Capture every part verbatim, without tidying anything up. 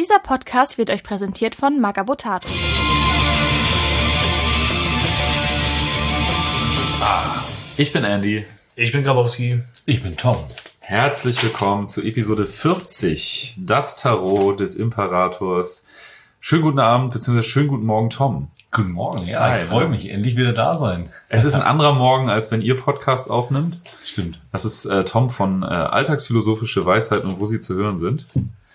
Dieser Podcast wird euch präsentiert von Magabotato. Ah, ich bin Andy. Ich bin Grabowski. Ich bin Tom. Herzlich willkommen zu Episode vierzig, das Tarot des Imperators. Schönen guten Abend, beziehungsweise schönen guten Morgen, Tom. Guten Morgen, ja, Hi, ich freue ne? mich, endlich wieder da sein. Es ist ein anderer Morgen, als wenn ihr Podcast aufnimmt. Stimmt. Das ist äh, Tom von äh, Alltagsphilosophische Weisheiten und wo sie zu hören sind.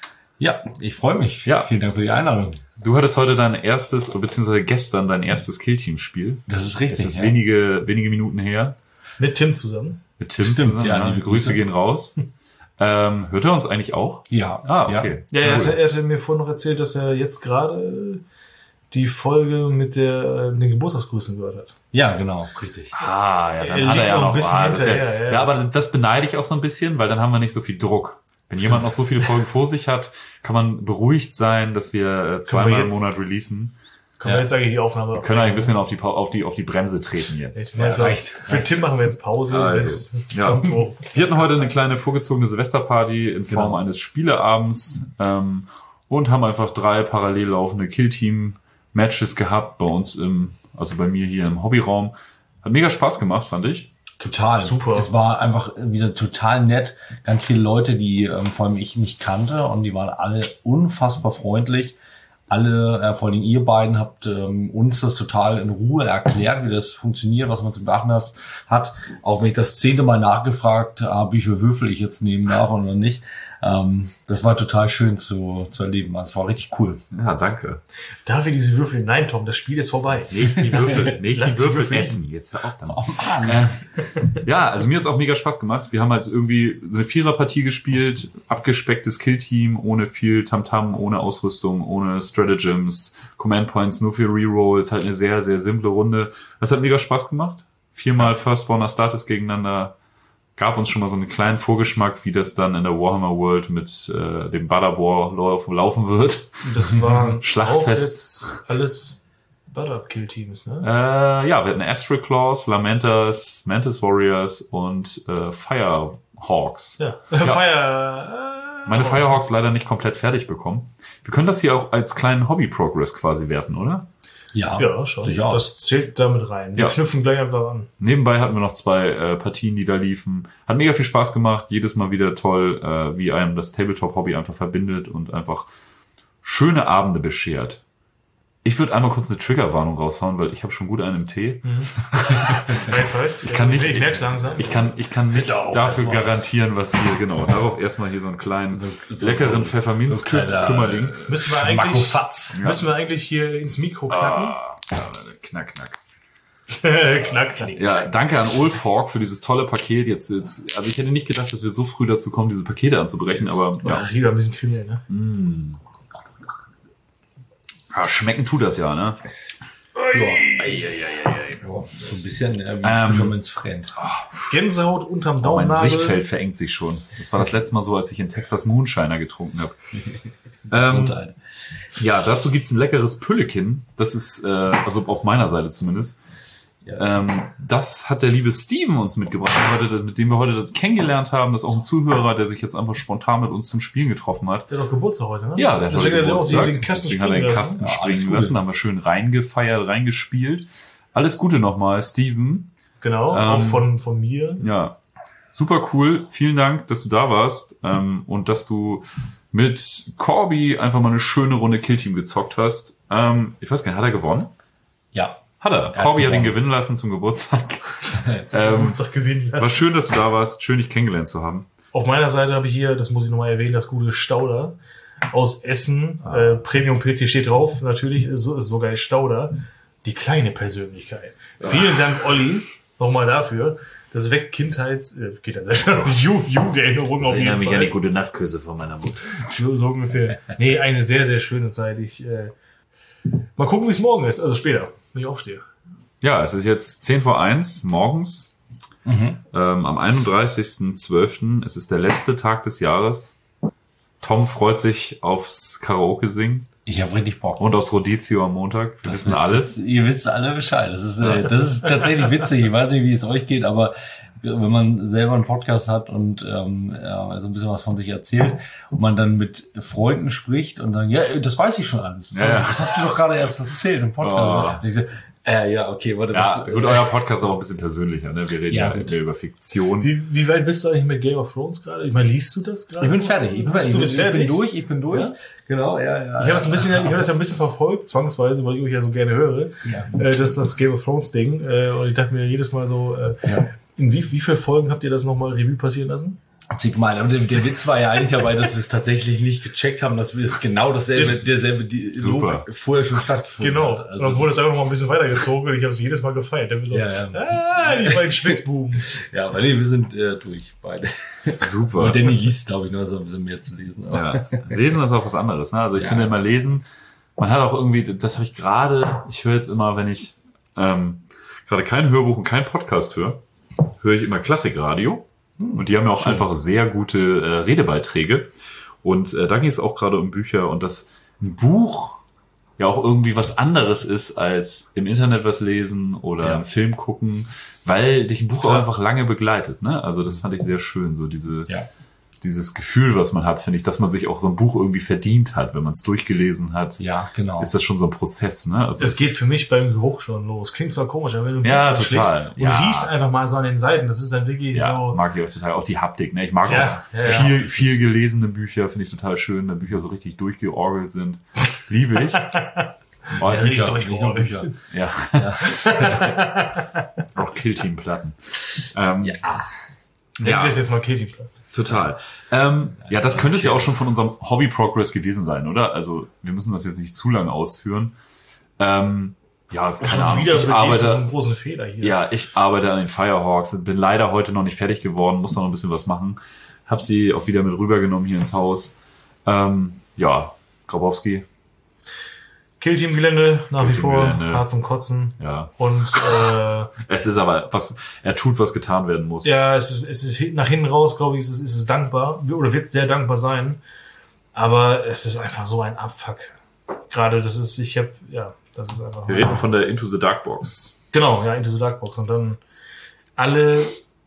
Ja, ich freue mich. Ja. Vielen Dank für die Einladung. Du hattest heute dein erstes, beziehungsweise gestern dein erstes Killteam-Spiel. Das ist richtig. Das ist ja. wenige, wenige Minuten her. Mit Tim zusammen. Mit Tim Stimmt, zusammen, ja, ja. liebe Grüße Grüße. gehen raus. ähm, hört er uns eigentlich auch? Ja. Ah, okay. Ja, er Cool. hatte, er hatte mir vorhin noch erzählt, dass er jetzt gerade die Folge mit der, mit den Geburtstagsgrüßen gehört hat. Ja, genau, richtig. Ah, ja, dann Er hat er liegt ja noch noch ein bisschen ah, das ist ja, hinterher, ja. ja, aber das beneide ich auch so ein bisschen, weil dann haben wir nicht so viel Druck. Wenn jemand noch so viele Folgen vor sich hat, kann man beruhigt sein, dass wir äh, zweimal im jetzt- Monat releasen. Können Ja. wir jetzt eigentlich die Aufnahme... Wir können eigentlich ein bisschen auf die, Pa- auf die, auf die Bremse treten jetzt. Ich meine, Ja, reicht. Für Tim machen wir jetzt Pause. Also, bis ja. sonst wo. Wir hatten heute eine kleine vorgezogene Silvesterparty in Form Genau. eines Spieleabends ähm, und haben einfach drei parallel laufende Killteam-Matches gehabt bei uns im, also bei mir hier im Hobbyraum. Hat mega Spaß gemacht, fand ich. Total. Super. Es war einfach wieder total nett. Ganz viele Leute, die ähm, vor allem ich nicht kannte, und die waren alle unfassbar freundlich. Alle, äh, vor allem ihr beiden, habt ähm, uns das total in Ruhe erklärt, wie das funktioniert, was man zu beachten has- hat. Auch wenn ich das zehnte Mal nachgefragt habe, wie viele Würfel ich jetzt nehmen darf oder nicht. Ähm, das war total schön zu, zu erleben. Das war richtig cool. Ja, danke. Darf ich diese Würfel? Nein, Tom, das Spiel ist vorbei. Nicht die Würfel, nicht Lass die die Würfel Würfel essen. Jetzt hör auf damit. Äh, ja, also mir hat's auch mega Spaß gemacht. Wir haben halt irgendwie so eine Viererpartie gespielt, abgespecktes Killteam, ohne viel Tamtam, ohne Ausrüstung, ohne Stratagems, Command Points, nur für Rerolls, halt eine sehr, sehr simple Runde. Das hat mega Spaß gemacht. Viermal Firstborn Astartes gegeneinander. Gab uns schon mal so einen kleinen Vorgeschmack, wie das dann in der Warhammer World mit äh, dem Butter War lauf- laufen wird. Das war Schlachtfest. auch jetzt alles Butter-Kill-Teams, ne? Äh, ja, wir hatten Astral Claws, Lamentas, Mantis Warriors und äh, Firehawks. Ja. Fire... Äh, Meine Firehawks leider nicht komplett fertig bekommen. Wir können das hier auch als kleinen Hobby-Progress quasi werten, oder? Ja, Ja, schon. durchaus. Das zählt damit rein. Wir Ja. knüpfen gleich einfach an. Nebenbei hatten wir noch zwei äh, Partien, die da liefen. Hat mega viel Spaß gemacht. Jedes Mal wieder toll, äh, wie einem das Tabletop-Hobby einfach verbindet und einfach schöne Abende beschert. Ich würde einmal kurz eine Triggerwarnung raushauen, weil ich habe schon gut einen im Tee. Ich kann nicht- Ich merk's langsam. Ich kann, ich kann nicht Bitte auch dafür erstmal. garantieren, was hier, genau, darauf erstmal hier so einen kleinen, So- so- leckeren so- Pfefferminz-Kümmerling. Müssen wir Marco eigentlich, Fatz. Ja. müssen wir eigentlich hier ins Mikro knacken? Ah, ja, knack, knack. knack, knack. Ja, danke an Olfork für dieses tolle Paket. Jetzt, jetzt, also ich hätte nicht gedacht, dass wir so früh dazu kommen, diese Pakete anzubrechen, aber ja. Ach, lieber ein bisschen kriminell, ne? Mm. Ja, schmecken tut das ja, ne? Ja, so ein bisschen äh, wie Ähm, Fisherman's Friend. Gänsehaut unterm Oh, mein Daumennagel. Sichtfeld verengt sich schon. Das war das letzte Mal so, als ich in Texas Moonshiner getrunken habe. ähm, Gesundheit. ja, dazu gibt's ein leckeres Püllekin. Das ist, äh, also auf meiner Seite zumindest. Ja. Ähm, das hat der liebe Steven uns mitgebracht, heute, mit dem wir heute das kennengelernt haben. Das ist auch ein Zuhörer, der sich jetzt einfach spontan mit uns zum Spielen getroffen hat. Der hat doch Geburtstag heute, ne? Ja, der hat Deswegen heute hat er auch Geburtstag. den, den Kasten Deswegen hat er springen den lassen. Kasten Ja, springen alles gut. lassen, haben wir schön reingefeiert, reingespielt. Alles Gute nochmal, Steven. Genau, Ähm, auch von, von mir. Ja, super cool. Vielen Dank, dass du da warst ähm, und dass du mit Corby einfach mal eine schöne Runde Killteam gezockt hast. Ähm, ich weiß gar nicht, hat er gewonnen? Ja. Hat er. hat Corby hat ihn gewonnen. gewinnen lassen zum Geburtstag. Zum ähm, Geburtstag gewinnen lassen. War schön, dass du da warst. Schön, dich kennengelernt zu haben. Auf meiner Seite habe ich hier, das muss ich nochmal erwähnen, das gute Stauder aus Essen. Ah. Äh, Premium-P C steht drauf, natürlich, so, sogar Stauder. Die kleine Persönlichkeit. Vielen Dank, Olli, nochmal dafür. Das weckt Kindheits, äh, Kindheits, Ju- Jugenderinnerungen auf jeden Fall. gute Nachtküsse von meiner Mutter. So, so ungefähr. Nee, eine sehr, sehr schöne Zeit. Ich, äh, mal gucken, wie es morgen ist. Also später, wenn ich aufstehe. Ja, es ist jetzt zehn vor eins morgens. Mhm. Ähm, am einunddreißigsten zwölften Es ist der letzte Tag des Jahres. Tom freut sich aufs Karaoke singen Ich habe richtig Bock. und aufs Rodizio am Montag. Wir wissen alles. Das, ihr wisst alle Bescheid. Das ist, äh, das ist tatsächlich witzig. Ich weiß nicht, wie es euch geht, aber wenn man selber einen Podcast hat und ähm, ja, so ein bisschen was von sich erzählt und man dann mit Freunden spricht und dann, ja, das weiß ich schon alles. Das, Ja, hab, ja. ich, das habt ihr doch gerade erst erzählt im Podcast. Oh. Und ich so, äh, ja, okay, warte. Ja, das, gut, äh, euer Podcast ist auch ein bisschen persönlicher, ne? Wir reden Ja, ja, gut. mehr über Fiktion. Wie, wie weit bist du eigentlich mit Game of Thrones gerade? Ich meine, liest du das gerade? Ich bin fertig, ich bin fertig. Du bist ich, bin, ich fertig? bin durch, ich bin durch. Ja? Genau, ja, ja. Ich habe das ein bisschen, ich habe das ja ein bisschen verfolgt, zwangsweise, weil ich euch ja so gerne höre. Ja. Äh, das das Game of Thrones Ding. Äh, und ich dachte mir jedes Mal so, äh, Ja. in wie, wie viele Folgen habt ihr das nochmal Revue passieren lassen? Zigmal. Und der, der Witz war ja eigentlich dabei, dass wir es tatsächlich nicht gecheckt haben, dass wir es genau dasselbe, Ist- derselbe Dialog Super. vorher schon stattgefunden Genau. hat. Und dann wurde es einfach noch mal ein bisschen weitergezogen und ich habe es jedes Mal gefeiert. Dann so, Ja, ja. ah, die beiden Spitzbuben. Ja, aber nee, wir sind äh, durch beide. Super. Und Danny liest, glaube ich, nur so ein bisschen mehr zu lesen. Aber Ja. Lesen ist auch was anderes, ne? Also ich Ja. finde immer lesen, man hat auch irgendwie, das habe ich gerade, ich höre jetzt immer, wenn ich ähm, gerade kein Hörbuch und kein Podcast höre, höre ich immer Klassikradio. Und die haben ja auch Schön. einfach sehr gute äh, Redebeiträge. Und äh, da ging es auch gerade um Bücher und dass ein Buch ja auch irgendwie was anderes ist als im Internet was lesen oder Ja. einen Film gucken, weil dich ein Buch Klar. auch einfach lange begleitet, ne? Also das fand ich sehr schön, so diese ja. dieses Gefühl, was man hat, finde ich, dass man sich auch so ein Buch irgendwie verdient hat, wenn man es durchgelesen hat. Ja, genau. Ist das schon so ein Prozess, ne? Also Das geht für mich beim Geruch schon los. Klingt zwar komisch, aber wenn du ein Ja, Buch aufschlägst total. und Ja. riechst einfach mal so an den Seiten, das ist dann wirklich ja, so. mag ich auch total. Auch die Haptik, ne? Ich mag Ja, auch ja, ja. viel, viel gelesene Bücher, finde ich total schön, wenn Bücher so richtig durchgeorgelt sind. Liebe ich. Oh, Ja, richtig Bücher, durchgeorgelt. Bücher. ja. Auch Killteam-Platten. Ähm, ja. Nenn Ja. das jetzt mal Katie-Platt. Total. Ähm, ja, das könnte es ja auch schon von unserem Hobby-Progress gewesen sein, oder? Also, wir müssen das jetzt nicht zu lange ausführen. Ähm, ja, keine Schon Ahnung. wieder Ich begehst du so arbeite, einen großen Fehler hier. ja, ich arbeite an den Firehawks, bin leider heute noch nicht fertig geworden, muss noch ein bisschen was machen. Hab sie auch wieder mit rübergenommen hier ins Haus. Ähm, ja, Grabowski, Killteam-Gelände nach wie vor, Killteam-Gelände. hart zum Kotzen. ja. Und äh, Es ist aber, was, er tut, was getan werden muss. ja, es ist, es ist hin- nach hinten raus, glaube ich, ist es, ist es dankbar oder wird sehr dankbar sein. Aber es ist einfach so ein Abfuck. Gerade das ist, ich habe, ja, das ist einfach. Wir reden von der Into the Dark Box. Genau, ja, Into the Dark Box. Und dann alle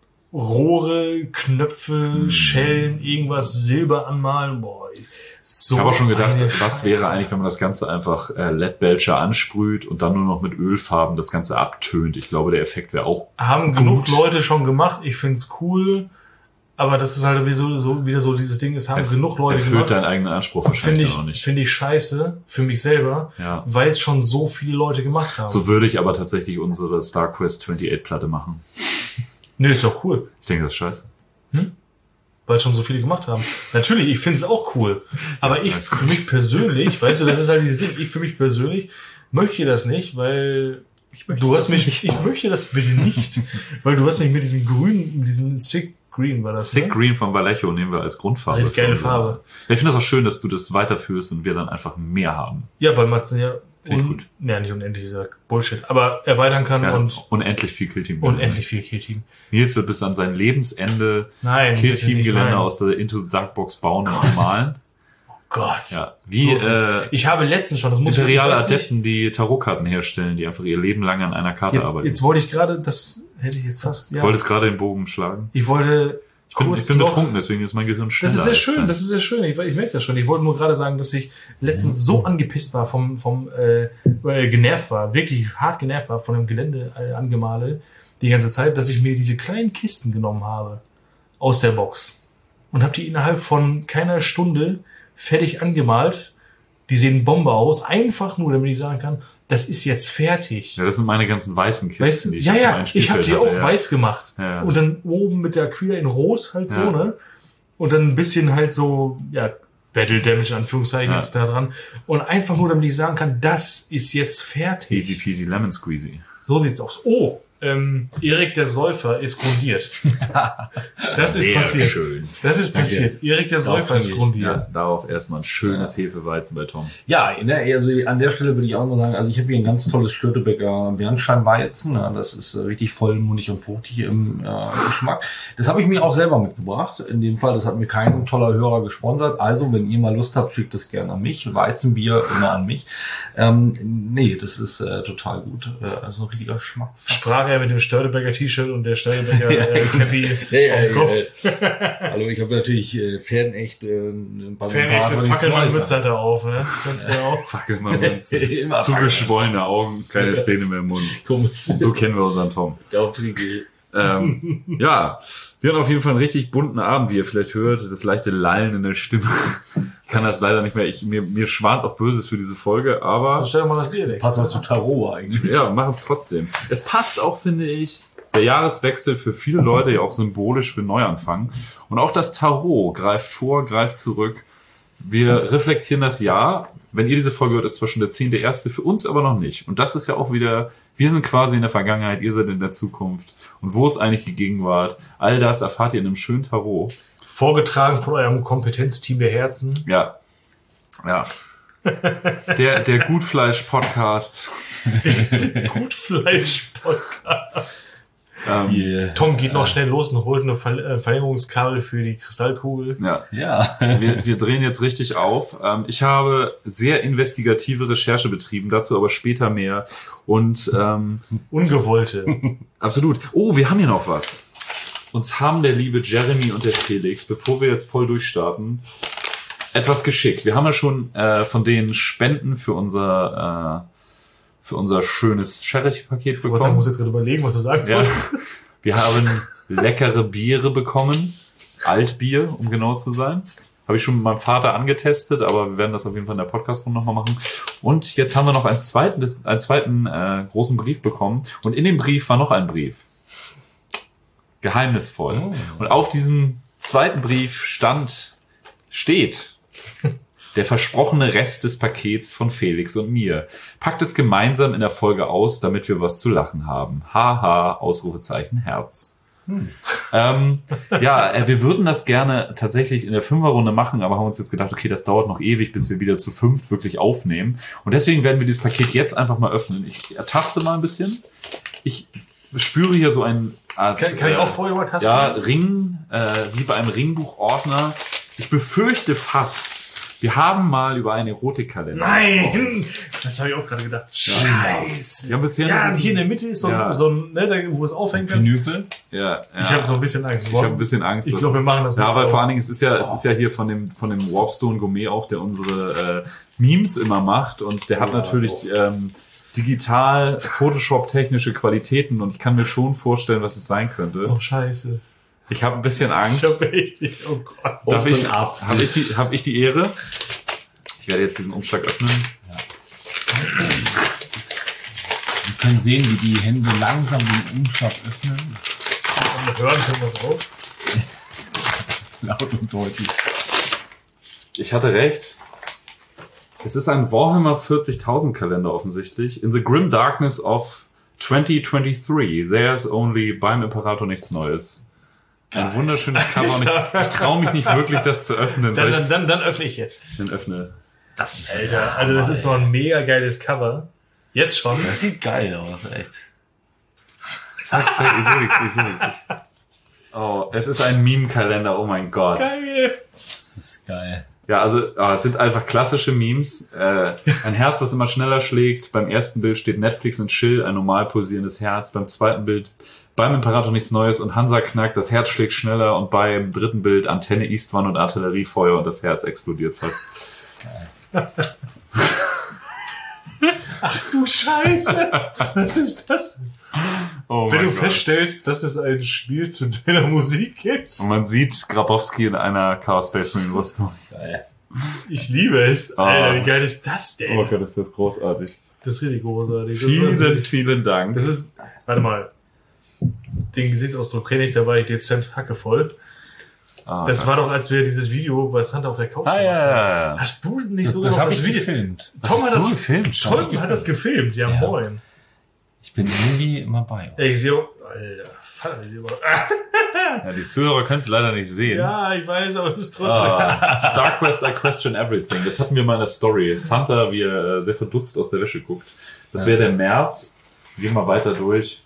Rohre, Knöpfe, Schellen, irgendwas Silber anmalen. Boah, so Ich habe auch schon gedacht, eine was Scheiße. wäre eigentlich, wenn man das Ganze einfach äh, L E D-Belcher ansprüht und dann nur noch mit Ölfarben das Ganze abtönt. Ich glaube, der Effekt wäre auch Haben gut. genug Leute schon gemacht. Ich find's cool. Aber das ist halt wie so, so, wieder so dieses Ding, es haben erf- genug Leute erfüllt gemacht. deinen eigenen Anspruch Finde wahrscheinlich ich, dann auch nicht. finde ich scheiße für mich selber, Ja. weil es schon so viele Leute gemacht haben. So würde ich aber tatsächlich unsere StarQuest achtundachtzig-Platte machen. Nee, ist doch cool, Ich denke, das ist scheiße. weil es schon so viele gemacht haben. Natürlich, ich finde es auch cool. Aber ich, alles gut. für mich persönlich, weißt du, das ist halt dieses Ding, ich für mich persönlich möchte das nicht, weil du hast mich, ich möchte das bitte nicht, weil du hast mich mit diesem grünen, mit diesem Sick Green war das, Sick ne? Green von Vallejo nehmen wir als Grundfarbe. Richtig geile für unsere- Farbe. Ich finde das auch schön, dass du das weiterführst und wir dann einfach mehr haben. Ja, weil man es ja, Finde ich un, gut. ja, nicht unendlich, dieser Bullshit, aber erweitern kann Ja, und unendlich viel Killteam. unendlich viel Killteam. Nils wird bis an sein Lebensende Nein, bitte nicht, Killteam-Gelände nein. aus der Into the Dark Box bauen und malen. Gott. Ja, wie Bloß äh, Ich habe letztens schon, das muss imperiale ich weiß nicht- Adepten, die Tarotkarten herstellen, die einfach ihr Leben lang an einer Karte Jetzt, arbeiten. jetzt wollte ich gerade, das hätte ich jetzt fast, ja. Du wolltest gerade den Bogen schlagen. Ich wollte Ich bin, kurz ich bin noch- betrunken, deswegen ist mein Gehirn schneller. Das ist sehr als schön, dein. das ist sehr schön. Ich, ich merke das schon. Ich wollte nur gerade sagen, dass ich letztens so angepisst war vom, vom äh, äh, genervt war, wirklich hart genervt war von dem Gelände äh, angemale die ganze Zeit, dass ich mir diese kleinen Kisten genommen habe aus der Box und habe die innerhalb von keiner Stunde fertig angemalt. Die sehen Bombe aus, einfach nur, damit ich sagen kann, das ist jetzt fertig. Ja, das sind meine ganzen weißen Kisten, Weißt du, die ich ja, auf ja, meinem ich habe Spielfeld die auch hatte, ja. weiß gemacht. Ja. Und dann oben mit der Acryla in Rot halt so, Ja. ne? Und dann ein bisschen halt so, ja, Battle Damage in Anführungszeichen Ja. ist da dran. Und einfach nur, damit ich sagen kann, das ist jetzt fertig. Easy peasy lemon squeezy. So sieht's aus. Oh, ähm, Erik der Säufer ist grundiert. Das ist Sehr passiert. schön. Das ist passiert. Erik der Säufer ist Ja, grundiert. darauf erstmal ein schönes Hefeweizen bei Tom. Ja, ne, also an der Stelle würde ich auch mal sagen, also ich habe hier ein ganz tolles Störtebecker Bernsteinweizen. Ja, das ist äh, richtig vollmundig und fruchtig im äh, Geschmack. Das habe ich mir auch selber mitgebracht. In dem Fall, das hat mir kein toller Hörer gesponsert. Also, wenn ihr mal Lust habt, schickt das gerne an mich. Weizenbier immer an mich. Ähm, nee, das ist äh, total gut. Äh, also ein richtiger Geschmack. Sprach er er mit dem Störtebecker T-Shirt und der Störtebecker äh, Cappy Ja, ja, auf dem Kopf. ja, ja. Hallo, ich habe natürlich äh, Fernecht äh, ein paar Fernecht mit Fackelmann-Mütze hat er auf, ne? Ganz genau. Fackelmann mit Immer zugeschwollene Augen, keine Zähne mehr im Mund. Komisch. So kennen wir unseren Tom. Ähm, ja, wir hatten auf jeden Fall einen richtig bunten Abend, wie ihr vielleicht hört. Das leichte Lallen in der Stimme. Ich kann das leider nicht mehr. Ich, mir, mir schwant auch Böses für diese Folge, aber Stell doch mal das Bier weg. Passt auch zu Tarot eigentlich. ja, machen es trotzdem. Es passt auch, finde ich, der Jahreswechsel für viele Leute ja auch symbolisch für Neuanfang. Und auch das Tarot greift vor, greift zurück. Wir reflektieren das Jahr. Wenn ihr diese Folge hört, ist zwar schon der zehnte erste, für uns aber noch nicht. Und das ist ja auch wieder, wir sind quasi in der Vergangenheit, ihr seid in der Zukunft. Und wo ist eigentlich die Gegenwart? All das erfahrt ihr in einem schönen Tarot. Vorgetragen von eurem Kompetenzteam der Herzen. Ja. Ja. Der, der Gutfleisch-Podcast. Gutfleisch-Podcast. Ähm, Yeah. Tom geht noch schnell los und holt eine Ver äh, Verlängerungskabel für die Kristallkugel. ja. Ja. Wir, wir drehen jetzt richtig auf. Ähm, ich habe sehr investigative Recherche betrieben, dazu aber später mehr. Und ähm, Ungewollte. absolut. Oh, wir haben hier noch was. Uns haben der liebe Jeremy und der Felix, bevor wir jetzt voll durchstarten, etwas geschickt. Wir haben ja schon äh, von denen Spenden für unser äh, für unser schönes Charity-Paket Ich bekommen. muss jetzt gerade überlegen, was du sagen Ja. wolltest. Wir haben leckere Biere bekommen. Altbier, um genau zu sein. Habe ich schon mit meinem Vater angetestet, aber wir werden das auf jeden Fall in der Podcast-Runde nochmal machen. Und jetzt haben wir noch einen zweiten, einen zweiten äh, großen Brief bekommen. Und in dem Brief war noch ein Brief. Geheimnisvoll. Oh. Und auf diesem zweiten Brief stand, steht, der versprochene Rest des Pakets von Felix und mir. Packt es gemeinsam in der Folge aus, damit wir was zu lachen haben. Haha, Ausrufezeichen, Herz. Hm. Ähm, ja, äh, wir würden das gerne tatsächlich in der Fünferrunde machen, aber haben uns jetzt gedacht, okay, das dauert noch ewig, bis wir wieder zu fünft wirklich aufnehmen. Und deswegen werden wir dieses Paket jetzt einfach mal öffnen. Ich ertaste mal ein bisschen. Ich spüre hier so ein Art, Kann, kann ich auch vorher mal tasten? ja, Ring, äh, wie bei einem Ringbuchordner. Ich befürchte fast, wir haben mal über einen Erotikkalender. Nein! Das habe ich auch gerade gedacht. Scheiße. Wir haben bisher Ja, noch- hier in der Mitte ist so, Ja. ein, so ein, ne, da, wo es aufhängt. Ich Pinüpel. Ja, ja. habe so ein bisschen Angst. Ich habe ein bisschen Angst. Ich dass- glaube, wir machen das Ja, nicht aber auf. vor allen Dingen, es ist ja, es ist ja hier von dem, von dem Warpstone Gourmet auch, der unsere, äh, Memes immer macht und der hat Ja, natürlich, doch. ähm, digital Photoshop-technische Qualitäten und ich kann mir schon vorstellen, was es sein könnte. Oh, scheiße. Ich habe ein bisschen Angst. Ich habe echt nicht. Oh Gott. Darf ich, Open up. habe ich, die, hab ich die Ehre? Ich werde jetzt diesen Umschlag öffnen. Wir können sehen, wie die Hände langsam den Umschlag öffnen. Und hören können wir es auch. Laut und deutlich. Ich hatte recht. Es ist ein Warhammer vierzigtausend Kalender offensichtlich. In the grim darkness of twenty twenty-three, there's only beim Imperator nichts Neues. Ein wunderschönes Cover. Und ich, ich traue mich nicht wirklich, das zu öffnen, Dann, weil dann, dann, dann öffne ich jetzt. ich den öffne. Das ist Alter, also das ist so ein mega geiles Cover. Jetzt schon. Das sieht geil aus, echt. Zeig, zeig, ich sehe nichts, ich sehe nichts. Oh, es ist ein Meme-Kalender, oh mein Gott. Geil. Das ist geil. Ja, also oh, es sind einfach klassische Memes. Äh, ein Herz, das immer schneller schlägt. Beim ersten Bild steht Netflix und Chill, ein normal pulsierendes Herz. Beim zweiten Bild beim Imperator nichts Neues und Hansa knackt, das Herz schlägt schneller. Und beim dritten Bild Antenne Eastwan und Artilleriefeuer und das Herz explodiert fast. Ach du Scheiße. Was ist das? Oh Wenn mein du Gott. feststellst, dass es ein Spiel zu deiner Musik gibt. Und man sieht Grabowski in einer Chaos Space Marine Rüstung. Geil. Ich liebe es. Ah. Alter, wie geil ist das denn? Oh Gott, ist das großartig. Das ist richtig großartig. Das Vielen, ist natürlich- vielen Dank. Das ist, warte mal. Den Gesichtsausdruck kenne ich, da war ich dezent hackevoll. Ah, Das war doch, als wir dieses Video bei Santa auf der Couch ah, ja, gemacht haben. ja, ja. Hast du nicht Das, sogar das noch habe das ich Video? gefilmt. Tom hat das gefilmt. Tom hat das gefilmt, ja, Ja. moin. Ich bin irgendwie immer bei. Ey, ich sehe, Alter, Vater, ich sehe mal. Ja, die Zuhörer können es leider nicht sehen. Ja, ich weiß, aber es ist trotzdem. Ah, StarQuest, I question everything. Das hatten wir mal in der Story. Santa, wie er äh, sehr verdutzt aus der Wäsche guckt. Das wäre der März. Gehen wir weiter durch.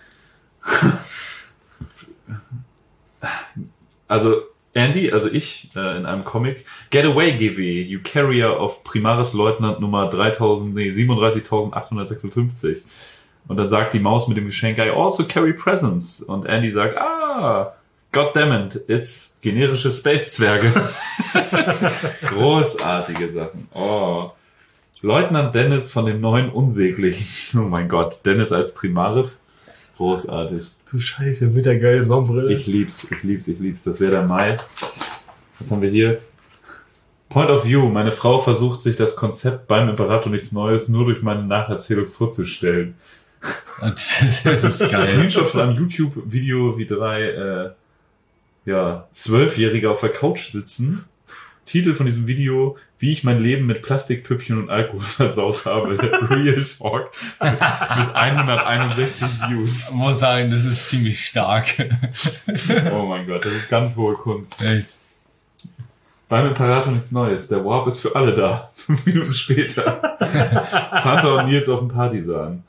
Also Andy, also ich, äh, in einem Comic. Get away, G W, you carrier of Primaris Leutnant Nummer dreitausend, nee, siebenunddreißigtausendachthundertsechsundfünfzig. Und dann sagt die Maus mit dem Geschenk, I also carry presents. Und Andy sagt, ah, goddammit, it's generische Space-Zwerge. Großartige Sachen. Oh. Leutnant Dennis von den neuen Unsäglichen. Oh mein Gott, Dennis als Primaris. Großartig. Du Scheiße, mit der geilen Sonnenbrille. Ich lieb's, ich lieb's, ich lieb's. Das wäre der Mai. Was haben wir hier? Point of View. Meine Frau versucht sich das Konzept beim Imperator nichts Neues nur durch meine Nacherzählung vorzustellen. Das ist geil. Screenshot von einem YouTube-Video, wie drei äh, ja, Zwölfjährige auf der Couch sitzen. Titel von diesem Video, wie ich mein Leben mit Plastikpüppchen und Alkohol versaut habe. Real Talk mit, mit hunderteinundsechzig Views. Ich muss sagen, das ist ziemlich stark. Oh mein Gott, das ist ganz hohe Kunst. Echt. Beim Imperator nichts Neues. Der Warp ist für alle da. Fünf Minuten später. Santa und Nils auf dem Partisan.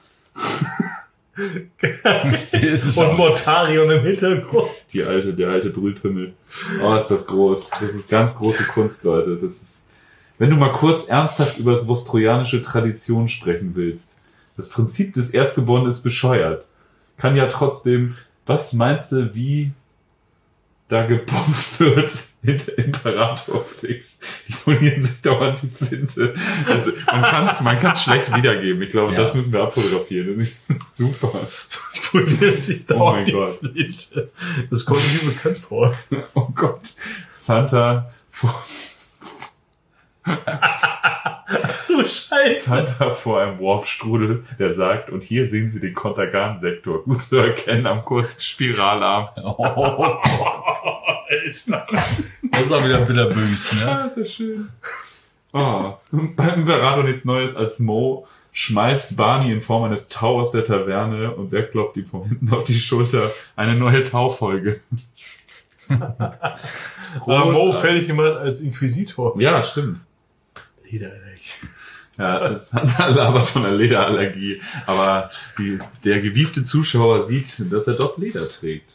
Und Mortarion im Hintergrund. Die alte, der alte Brühlpimmel. Oh, ist das groß. Das ist ganz große Kunst, Leute. Das ist, wenn du mal kurz ernsthaft über das vostrojanische Tradition sprechen willst. Das Prinzip des Erstgeborenen ist bescheuert. Kann ja trotzdem, was meinst du, wie da gebombt wird hinter Imperatorflix? Die polieren sich dauernd die Flinte. Also, man kann es man kann's schlecht wiedergeben. Ich glaube, Ja. das müssen wir abfotografieren. Das ist super. Polieren sich Oh dauernd mein die Gott. Flinte. Das kommt mir bekannt vor. Oh Gott. Santa vor, Du Scheiße. Santa vor einem Warpstrudel, der sagt, und hier sehen Sie den Kontergan-Sektor. Gut zu erkennen am kurzen Spiralarm. Oh, Alter. das ist auch wieder bitterbös, ne? Ah, ist das schön. Oh. Beim Imperator nichts Neues als Mo schmeißt Barney in Form eines Tau aus der Taverne und wer klopft ihm von hinten auf die Schulter? Eine neue Taufolge. Aber Mo fertig gemacht als Inquisitor. Ja, stimmt. Lederallergie. Ja, das hat aber von einer Lederallergie. Aber die, der gewiefte Zuschauer sieht, dass er doch Leder trägt.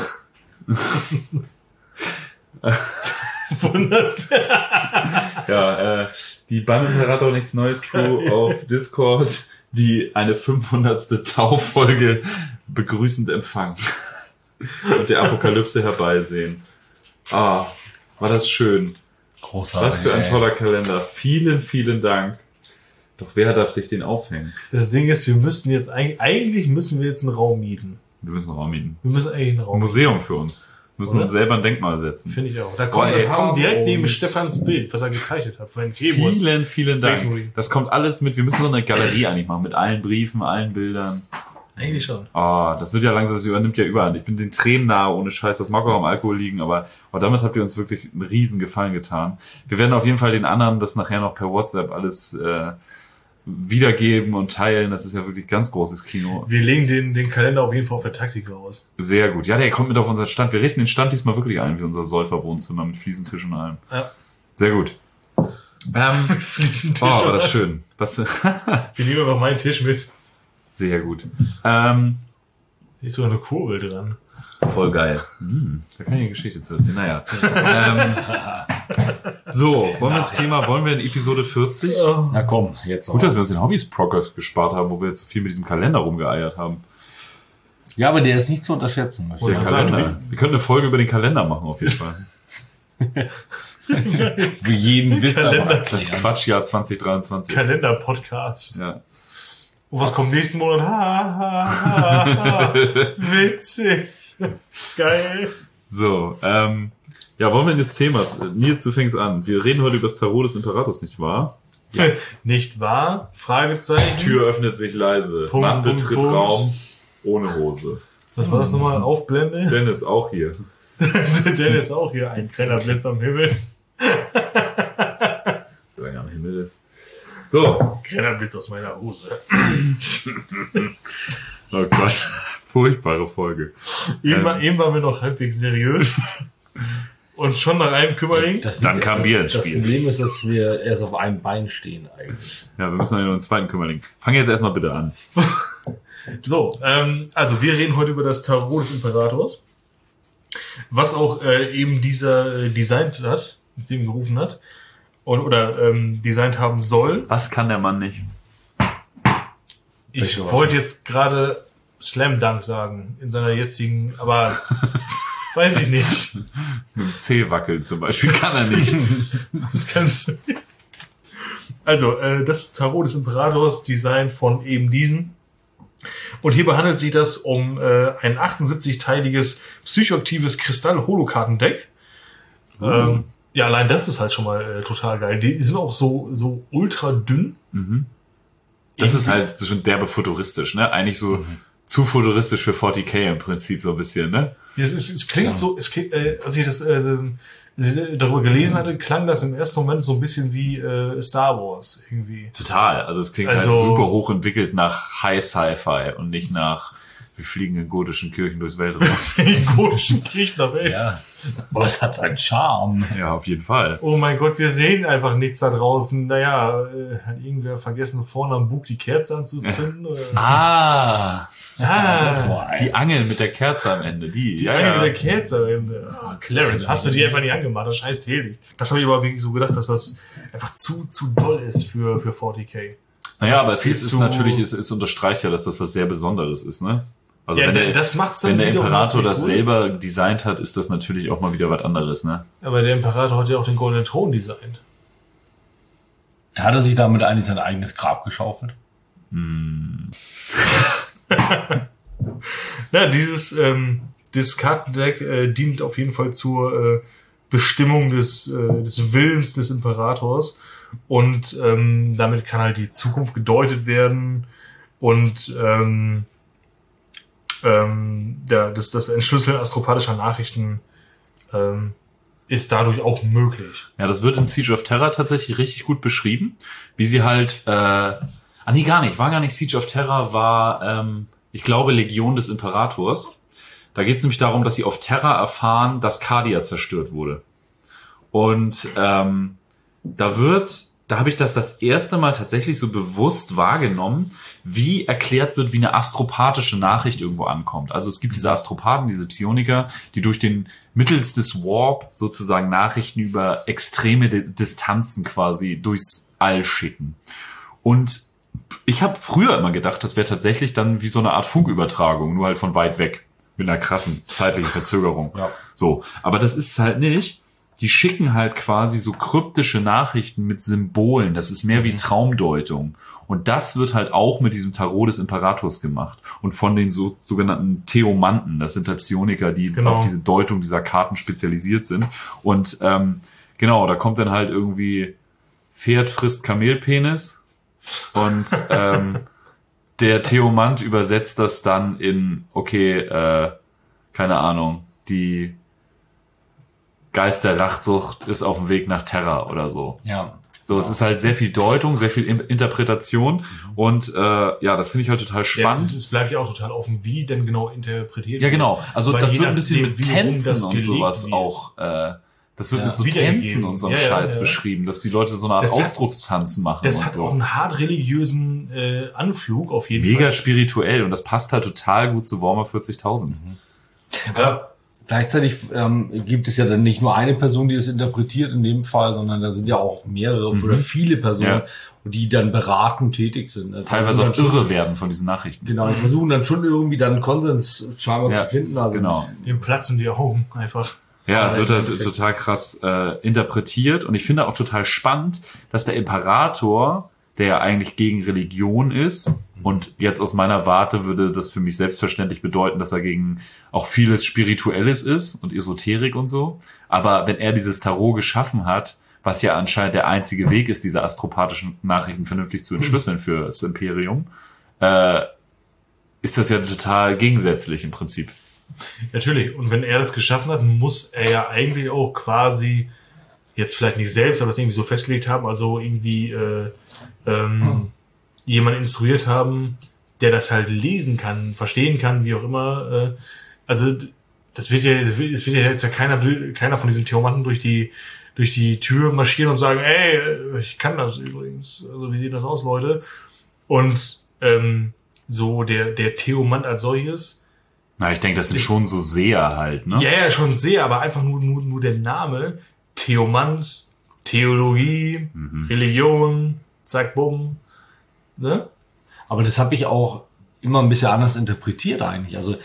Ja, äh, die Beim Imperator nichts Neues Crew auf Discord, die eine fünfhundertste Taufolge begrüßend empfangen und der Apokalypse herbeisehen. Ah, war das schön. Großartig. Was für ein ey. toller Kalender. Vielen, vielen Dank. Doch wer darf sich den aufhängen? Das Ding ist, wir müssten jetzt eigentlich, eigentlich müssen wir jetzt einen Raum mieten. Wir müssen einen Raum mieten. Wir müssen eigentlich einen Ein Raum mieten. Museum für uns. Wir müssen Oder? uns selber ein Denkmal setzen. Finde ich auch. Da Boah, kommt ey, das Raum direkt und- neben Stefans Bild, was er gezeichnet hat. Von Februars. Vielen, vielen Space Dank. Marine. Das kommt alles mit. Wir müssen so eine Galerie eigentlich machen mit allen Briefen, allen Bildern. Eigentlich schon. Ah, das wird ja langsam, das übernimmt ja überhand. Ich bin den Tränen nahe, ohne Scheiß. Das mag auch am Alkohol liegen, aber oh, damit habt ihr uns wirklich einen riesen Gefallen getan. Wir werden auf jeden Fall den anderen das nachher noch per WhatsApp alles äh, wiedergeben und teilen. Das ist ja wirklich ganz großes Kino. Wir legen den, den Kalender auf jeden Fall auf der Taktik aus. Sehr gut. Ja, der kommt mit auf unseren Stand. Wir richten den Stand diesmal wirklich ein wie unser Säuferwohnzimmer mit Fliesentisch und allem. Ja. Sehr gut. Ähm, oh, war das schön. Was, Wir nehmen aber meinen Tisch mit. sehr gut. Ähm, Hier ist sogar eine Kurbel dran. voll geil. Hm, da kann ich eine Geschichte zu erzählen. Naja. ähm, so, wollen wir ins Thema, wollen wir in Episode vierzig? Na komm, jetzt Gut, dass auch. wir uns den Hobbys-Progress gespart haben, wo wir jetzt so viel mit diesem Kalender rumgeeiert haben. Ja, aber der ist nicht zu unterschätzen. möchte ich Der Ja, sagen. Kalender. sagen Wir können eine Folge über den Kalender machen, auf jeden Fall. Für jeden Witz aber Kalender- Das erklären. Quatschjahr zwanzig dreiundzwanzig. Kalender-Podcast. Ja. Und was kommt nächsten Monat? Ha, ha, ha, ha. Witzig. Geil. So, ähm, ja, wollen wir in das Thema? Nils, du fängst an. Wir reden heute über das Tarot des Imperators, nicht wahr? Nicht wahr? Fragezeichen. Tür öffnet sich leise. Punkt, Mann Punkt, betritt Punkt. Raum ohne Hose. Was war das nochmal? Aufblende? Dennis auch hier. Dennis auch hier. Ein kleiner Blitz am Himmel. Solange am Himmel ist. So. Kleiner Blitz aus meiner Hose. Oh Gott. Furchtbare Folge. Eben, Ähm. war- eben waren wir noch halbwegs seriös. Und schon nach einem Kümmerling. Das Dann kam Bier ins Das Spiel. Problem ist, dass wir erst auf einem Bein stehen eigentlich. Ja, wir müssen noch einen zweiten Kümmerling. Fang jetzt erstmal bitte an. So, ähm, also wir reden heute über das Tarot des Imperators. Was auch äh, eben dieser äh, designt hat, ins Leben gerufen hat. Und, oder ähm, designt haben soll. Was kann der Mann nicht? Ich wollte jetzt gerade Slam Dunk sagen, in seiner jetzigen, aber weiß ich nicht. Mit dem C wackeln zum Beispiel kann er nicht. Das kannst du. Also, äh, das Tarot des Imperators, Design von eben diesen. Und hierbei handelt sich das um äh, ein achtundsiebzig-teiliges psychoaktives Kristall-Holokartendeck. Oh. Ähm, ja, allein das ist halt schon mal äh, total geil. Die, die sind auch so so ultra dünn. Mhm. Das ist halt schon derbe futuristisch, ne? Eigentlich so mhm. zu futuristisch für forty K im Prinzip so ein bisschen, ne? Es, ist, es klingt ja. so, es klingt, äh, als ich das äh, darüber gelesen hatte, klang das im ersten Moment so ein bisschen wie äh, Star Wars irgendwie. Total. Also es klingt also, halt super hochentwickelt nach High Sci-Fi und nicht nach wir fliegen in gotischen Kirchen durchs Weltraum. In gotischen Kirchen der Welt. Ja. Aber es hat einen Charme. Ja, auf jeden Fall. Oh mein Gott, wir sehen einfach nichts da draußen. Naja, äh, hat irgendwer vergessen, vorne am Bug die Kerze anzuzünden? Oder? Ah. Ah, die Angel mit der Kerze am Ende, die. Die ja, Angel ja. mit der Kerze am Ende. Oh, Clarence, hast du die einfach nicht angemacht? Das scheiß Heli. Das habe ich aber wirklich so gedacht, dass das einfach zu zu doll ist für für forty K. Naja, aber es Viel ist zu- natürlich, es, es unterstreicht ja, dass das was sehr Besonderes ist, ne? Also Ja, wenn der, das macht's dann wenn der wiederum Imperator natürlich das cool. selber designt hat, ist das natürlich auch mal wieder was anderes, ne? Aber der Imperator hat ja auch den goldenen Thron designt. Hat er sich damit eigentlich sein eigenes Grab geschaufelt? Ja, dieses, ähm, dieses Kartendeck äh, dient auf jeden Fall zur äh, Bestimmung des, äh, des Willens des Imperators und ähm, damit kann halt die Zukunft gedeutet werden und ähm, ähm, ja, das, das Entschlüsseln astropathischer Nachrichten ähm, ist dadurch auch möglich. Ja, das wird in Siege of Terror tatsächlich richtig gut beschrieben, wie sie halt, äh, ah nee, gar nicht, war gar nicht Siege of Terror, war, ähm, ich glaube, Legion des Imperators. Da geht es nämlich darum, dass sie auf Terra erfahren, dass Cardia zerstört wurde. Und ähm, da wird, da habe ich das das erste Mal tatsächlich so bewusst wahrgenommen, wie erklärt wird, wie eine astropathische Nachricht irgendwo ankommt. Also es gibt diese Astropathen, diese Psioniker, die durch den mittels des Warp sozusagen Nachrichten über extreme Di- Distanzen quasi durchs All schicken. Und ich habe früher immer gedacht, das wäre tatsächlich dann wie so eine Art Funkübertragung, nur halt von weit weg. Mit einer krassen zeitlichen Verzögerung. Ja. So. Aber das ist halt nicht. Die schicken halt quasi so kryptische Nachrichten mit Symbolen. Das ist mehr wie Traumdeutung. Und das wird halt auch mit diesem Tarot des Imperators gemacht. Und von den so, sogenannten Theomanten. Das sind halt Psioniker, die Genau. auf diese Deutung dieser Karten spezialisiert sind. Und ähm, genau, da kommt dann halt irgendwie Pferd frisst Kamelpenis. Und ähm, der Theomant übersetzt das dann in, okay, äh, keine Ahnung, die Geist der Rachsucht ist auf dem Weg nach Terra oder so. Ja. So, es ist halt sehr viel Deutung, sehr viel In- Interpretation und äh, ja, das finde ich halt total Ja, spannend. es, es bleibt ja auch total offen, wie denn genau interpretiert Ja, genau. Also Weil das je wird ein bisschen nachdem, mit wie rum Tänzen das und gelegt sowas wird. auch, äh, das wird Ja, mit so wiedergegeben. Tänzen und so einem Ja, ja, Scheiß ja. beschrieben, dass die Leute so eine Art Das hat- Ausdruckstanzen machen Das und hat so. auch einen hart religiösen äh, Anflug auf jeden Mega Fall. spirituell und das passt halt total gut zu Warhammer vierzigtausend. Ja. Gleichzeitig ähm, gibt es ja dann nicht nur eine Person, die das interpretiert in dem Fall, sondern da sind ja auch mehrere Mhm. oder viele Personen, Ja. die dann beratend tätig sind. Also Teilweise versuchen auch dann schon- irre werden von diesen Nachrichten. Genau, die versuchen dann schon irgendwie dann Konsens scheinbar Ja, zu finden. Also genau. Dem platzen die Augen einfach. Ja, es Aber wird im halt Endeffekt- total krass äh, interpretiert und ich finde auch total spannend, dass der Imperator, der ja eigentlich gegen Religion ist und jetzt aus meiner Warte würde das für mich selbstverständlich bedeuten, dass er gegen auch vieles Spirituelles ist und Esoterik und so. Aber wenn er dieses Tarot geschaffen hat, was ja anscheinend der einzige Weg ist, diese astropathischen Nachrichten vernünftig zu entschlüsseln für das Imperium, äh, ist das ja total gegensätzlich im Prinzip. Natürlich. Und wenn er das geschaffen hat, muss er ja eigentlich auch quasi, jetzt vielleicht nicht selbst, aber das irgendwie so festgelegt haben, also irgendwie äh, ähm, jemanden instruiert haben, der das halt lesen kann, verstehen kann, wie auch immer. Äh, also das wird ja, das wird, das wird ja jetzt ja keiner, keiner von diesen Theomanten durch die durch die Tür marschieren und sagen, ey, ich kann das übrigens. Also wie sieht das aus, Leute? Und ähm, so der der Theomant als solches. Na, ich denke, das sind schon so Seher halt, ne? Ja, ja, schon sehr, aber einfach nur, nur, nur der Name. Theomant, Theologie, Mhm. Religion, zack, bumm. Ne? Aber das habe ich auch immer ein bisschen anders interpretiert eigentlich. Also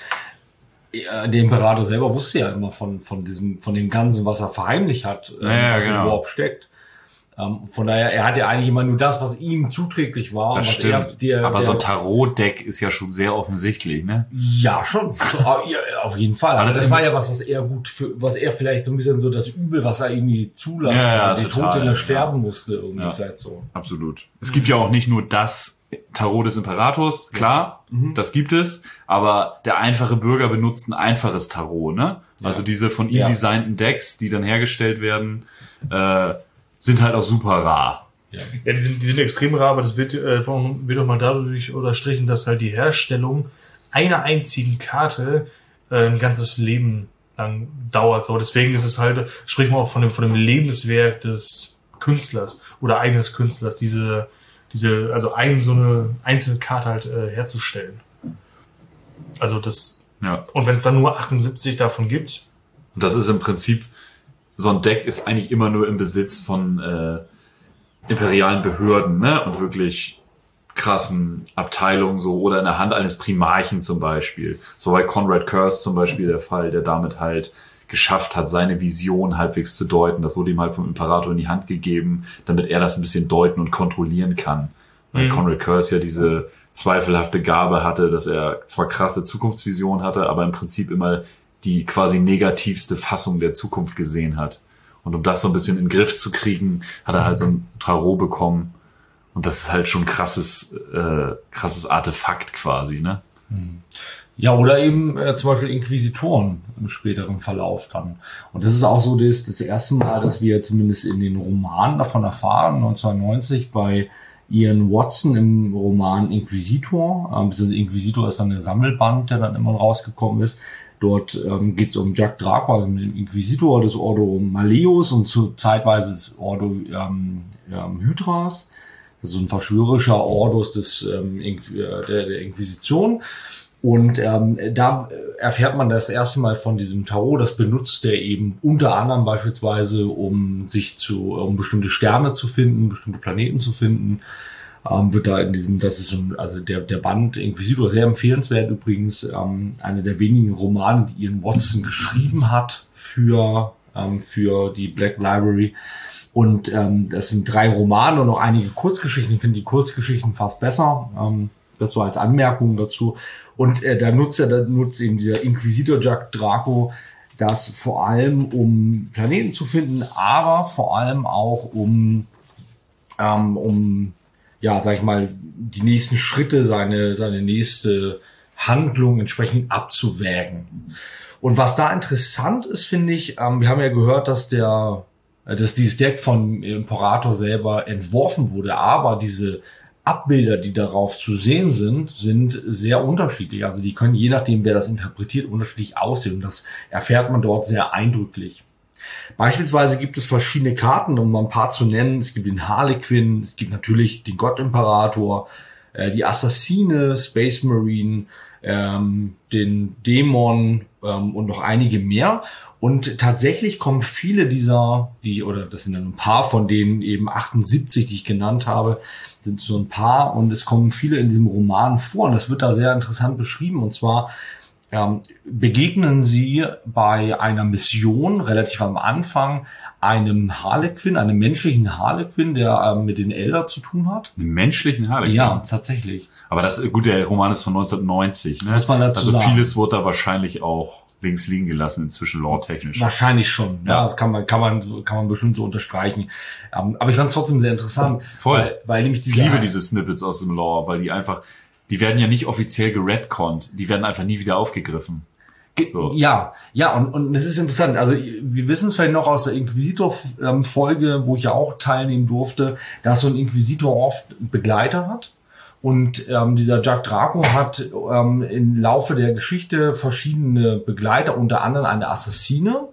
der Imperator selber wusste ja immer von von diesem von dem Ganzen, was er verheimlicht hat, ja, was genau. überhaupt steckt. Ähm, von daher, er hat ja eigentlich immer nur das, was ihm zuträglich war. Das was stimmt. Er, der, aber der, so ein Tarot-Deck ist ja schon sehr offensichtlich, ne? Ja, schon. So, ja, auf jeden Fall. Aber das, das war ja was, was er gut für, was er vielleicht so ein bisschen so das Übel, was er irgendwie zulassen ja, ja, musste, total, den Tod, den er ja. sterben musste, irgendwie ja. vielleicht so. Absolut. Es gibt ja auch nicht nur das Tarot des Imperators, klar, ja. mhm. das gibt es, aber der einfache Bürger benutzt ein einfaches Tarot, ne? Also ja. diese von ihm ja. designten Decks, die dann hergestellt werden, äh, sind halt auch super rar. Ja, ja die, sind, die sind extrem rar, aber das wird, äh, wird auch mal dadurch unterstrichen, dass halt die Herstellung einer einzigen Karte äh, ein ganzes Leben lang dauert. So, deswegen ist es halt, spricht man auch von dem, von dem Lebenswerk des Künstlers oder eines Künstlers, diese, diese, also ein, so eine einzelne Karte halt äh, herzustellen. Also das, ja. Und wenn es dann nur achtundsiebzig davon gibt. Und das ist im Prinzip, so ein Deck ist eigentlich immer nur im Besitz von äh, imperialen Behörden, ne? Und wirklich krassen Abteilungen so oder in der Hand eines Primarchen zum Beispiel. So bei Conrad Curse zum Beispiel der Fall, der damit halt geschafft hat, seine Vision halbwegs zu deuten. Das wurde ihm halt vom Imperator in die Hand gegeben, damit er das ein bisschen deuten und kontrollieren kann. Weil mhm. Conrad Curse ja diese zweifelhafte Gabe hatte, dass er zwar krasse Zukunftsvisionen hatte, aber im Prinzip immer die quasi negativste Fassung der Zukunft gesehen hat. Und um das so ein bisschen in den Griff zu kriegen, hat er halt so ein Tarot bekommen. Und das ist halt schon ein krasses, äh, krasses Artefakt quasi, ne? Ja, oder eben äh, zum Beispiel Inquisitoren im späteren Verlauf dann. Und das ist auch so das, das erste Mal, dass wir zumindest in den Romanen davon erfahren, neunzehnhundertneunzig bei Ian Watson im Roman Inquisitor. Ähm, das Inquisitor ist dann der Sammelband, der dann immer rausgekommen ist. Dort ähm, geht es um Jack Draco, also den Inquisitor des Ordo Malleus und zu zeitweise des Ordo ähm, ähm, Hydras. Das ist so ein verschwörerischer Ordus des ähm, Inqu- der, der Inquisition. Und ähm, da erfährt man das erste Mal von diesem Tarot. Das benutzt er eben unter anderem beispielsweise, um sich zu, um bestimmte Sterne zu finden, bestimmte Planeten zu finden. Ähm, wird da in diesem, das ist so ein, also der der Band Inquisitor, sehr empfehlenswert übrigens, ähm, einer der wenigen Romane, die Ian Watson geschrieben hat für ähm, für die Black Library. Und ähm, das sind drei Romane und noch einige Kurzgeschichten. Ich finde die Kurzgeschichten fast besser. Ähm, das so als Anmerkung dazu. Und äh, da nutzt er, da nutzt eben dieser Inquisitor Jack Draco das vor allem, um Planeten zu finden, aber vor allem auch um ähm, um ja, sag ich mal, die nächsten Schritte, seine seine nächste Handlung entsprechend abzuwägen. Und was da interessant ist, finde ich, ähm, wir haben ja gehört, dass der dass dieses Deck von Imperator selber entworfen wurde, aber diese Abbilder, die darauf zu sehen sind, sind sehr unterschiedlich. Also die können je nachdem, wer das interpretiert, unterschiedlich aussehen. Und das erfährt man dort sehr eindrücklich. Beispielsweise gibt es verschiedene Karten, um mal ein paar zu nennen. Es gibt den Harlequin, es gibt natürlich den Gott-Imperator, äh, die Assassine, Space Marine, ähm, den Dämon ähm, und noch einige mehr. Und tatsächlich kommen viele dieser, die oder das sind dann ein paar von denen eben achtundsiebzig, die ich genannt habe, sind so ein paar und es kommen viele in diesem Roman vor und das wird da sehr interessant beschrieben und zwar ähm, begegnen sie bei einer Mission relativ am Anfang einem Harlequin, einem menschlichen Harlequin, der ähm, mit den Elder zu tun hat. Einen menschlichen Harlequin? Ja, tatsächlich. Aber das, gut, der Roman ist von neunzehnhundertneunzig, ne? Muss man dazu also sagen. Vieles wurde da wahrscheinlich auch links liegen gelassen inzwischen lore-technisch. Wahrscheinlich schon, ja. Ja. Das kann man, kann man, so, kann man bestimmt so unterstreichen. Ähm, aber ich fand es trotzdem sehr interessant. Voll. Weil, weil nämlich Ich diese, liebe diese Snippets aus dem Lore, weil die einfach, die werden ja nicht offiziell geredconnt, die werden einfach nie wieder aufgegriffen. So. Ja, ja, und, und es ist interessant. Also wir wissen es vielleicht noch aus der Inquisitor-Folge, wo ich ja auch teilnehmen durfte, dass so ein Inquisitor oft Begleiter hat. Und ähm, dieser Jack Draco hat ähm, im Laufe der Geschichte verschiedene Begleiter, unter anderem eine Assassine,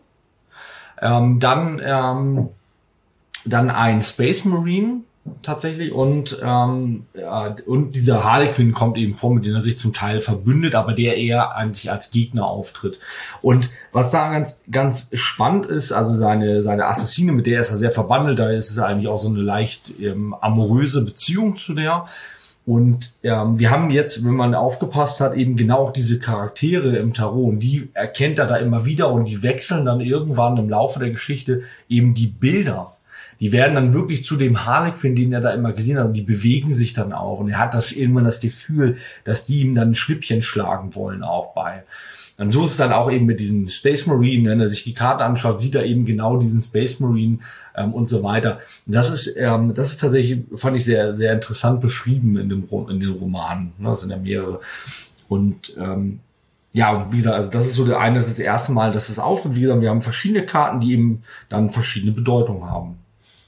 ähm, dann ähm, dann ein Space Marine tatsächlich und ähm, ja, und dieser Harlequin kommt eben vor, mit dem er sich zum Teil verbündet, aber der eher eigentlich als Gegner auftritt. Und was da ganz ganz spannend ist, also seine seine Assassine, mit der ist er sehr verbandelt, da ist es eigentlich auch so eine leicht ähm, amoröse Beziehung zu der. Und ähm, wir haben jetzt, wenn man aufgepasst hat, eben genau auch diese Charaktere im Tarot. Und die erkennt er da immer wieder und die wechseln dann irgendwann im Laufe der Geschichte eben die Bilder. Die werden dann wirklich zu dem Harlequin, den er da immer gesehen hat, und die bewegen sich dann auch. Und er hat das irgendwann das Gefühl, dass die ihm dann ein Schnippchen schlagen wollen auch bei. Und so ist es dann auch eben mit diesem Space Marine, wenn er sich die Karte anschaut, sieht er eben genau diesen Space Marine ähm, und so weiter. Und das ist, ähm, das ist tatsächlich, fand ich sehr, sehr interessant beschrieben in dem in den Romanen. Ne? Das sind ja mehrere. Und ähm, ja, wie gesagt, also das ist so der eine, das ist das erste Mal, dass es auftritt. Wie gesagt, wir haben verschiedene Karten, die eben dann verschiedene Bedeutungen haben.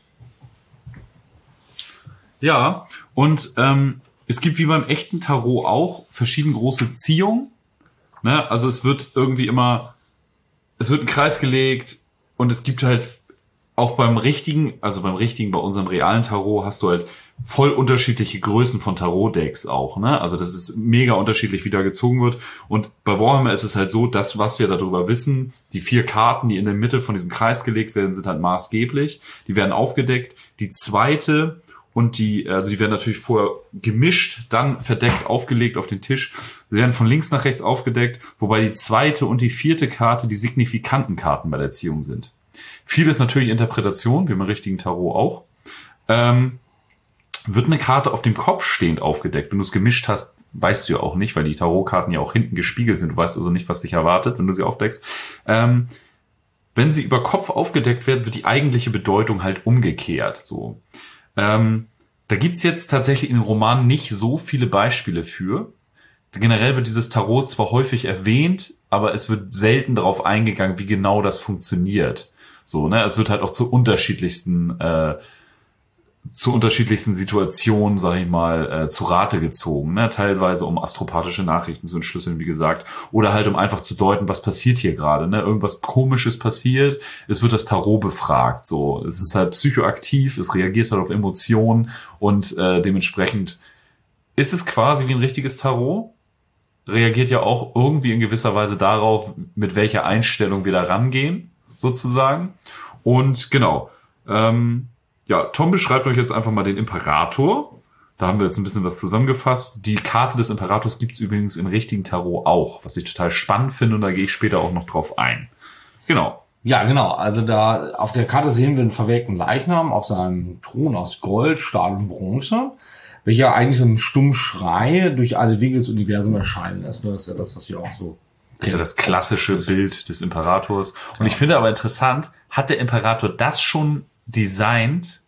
Ja, und ähm, es gibt wie beim echten Tarot auch verschiedene große Ziehungen. Ne? Also es wird irgendwie immer, es wird ein Kreis gelegt und es gibt halt auch beim richtigen, also beim richtigen, bei unserem realen Tarot hast du halt voll unterschiedliche Größen von Tarot-Decks auch. Ne? Also das ist mega unterschiedlich, wie da gezogen wird. Und bei Warhammer ist es halt so, das, was wir darüber wissen, die vier Karten, die in der Mitte von diesem Kreis gelegt werden, sind halt maßgeblich. Die werden aufgedeckt. Die zweite und die, also die werden natürlich vorher gemischt, dann verdeckt, aufgelegt auf den Tisch. Sie werden von links nach rechts aufgedeckt, wobei die zweite und die vierte Karte die signifikanten Karten bei der Ziehung sind. Viel ist natürlich Interpretation, wie beim richtigen Tarot auch. Ähm, wird eine Karte auf dem Kopf stehend aufgedeckt. Wenn du es gemischt hast, weißt du ja auch nicht, weil die Tarotkarten ja auch hinten gespiegelt sind. Du weißt also nicht, was dich erwartet, wenn du sie aufdeckst. Ähm, wenn sie über Kopf aufgedeckt wird, wird die eigentliche Bedeutung halt umgekehrt. So. Ähm, da gibt's jetzt tatsächlich in den Romanen nicht so viele Beispiele für. Generell wird dieses Tarot zwar häufig erwähnt, aber es wird selten darauf eingegangen, wie genau das funktioniert. So, ne, es wird halt auch zu unterschiedlichsten, äh, zu unterschiedlichsten Situationen, sag ich mal, äh, zu Rate gezogen. Ne, teilweise um astropathische Nachrichten zu entschlüsseln, wie gesagt, oder halt um einfach zu deuten, was passiert hier gerade. Ne, irgendwas Komisches passiert. Es wird das Tarot befragt. So, es ist halt psychoaktiv, es reagiert halt auf Emotionen und äh, dementsprechend ist es quasi wie ein richtiges Tarot. Reagiert ja auch irgendwie in gewisser Weise darauf, mit welcher Einstellung wir da rangehen, sozusagen. Und genau, ähm, ja, Tom beschreibt euch jetzt einfach mal den Imperator. Da haben wir jetzt ein bisschen was zusammengefasst. Die Karte des Imperators gibt's übrigens im richtigen Tarot auch, was ich total spannend finde, und da gehe ich später auch noch drauf ein. Genau. Ja, genau. Also da auf der Karte sehen wir einen verwelkten Leichnam auf seinem Thron aus Gold, Stahl und Bronze, welcher eigentlich so einen stummen Schrei durch alle Wege des Universums erscheinen lässt. Das ist ja das, was wir auch so Das ist ja das klassische Bild des Imperators. Und ich finde aber interessant, hat der Imperator das schon designt,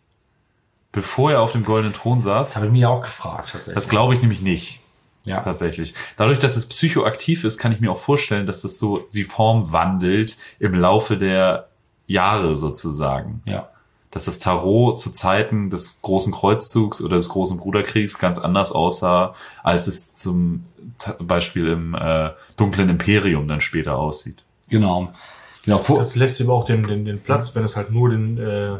bevor er auf dem goldenen Thron saß? Das habe ich mich auch gefragt, tatsächlich. Das glaube ich nämlich nicht. Ja. Tatsächlich. Dadurch, dass es psychoaktiv ist, kann ich mir auch vorstellen, dass das so die Form wandelt im Laufe der Jahre sozusagen. Ja. Dass das Tarot zu Zeiten des großen Kreuzzugs oder des großen Bruderkriegs ganz anders aussah, als es zum Beispiel im äh, dunklen Imperium dann später aussieht. Genau. Genau. Das lässt ihm auch den, den, den Platz, wenn es halt nur den, äh,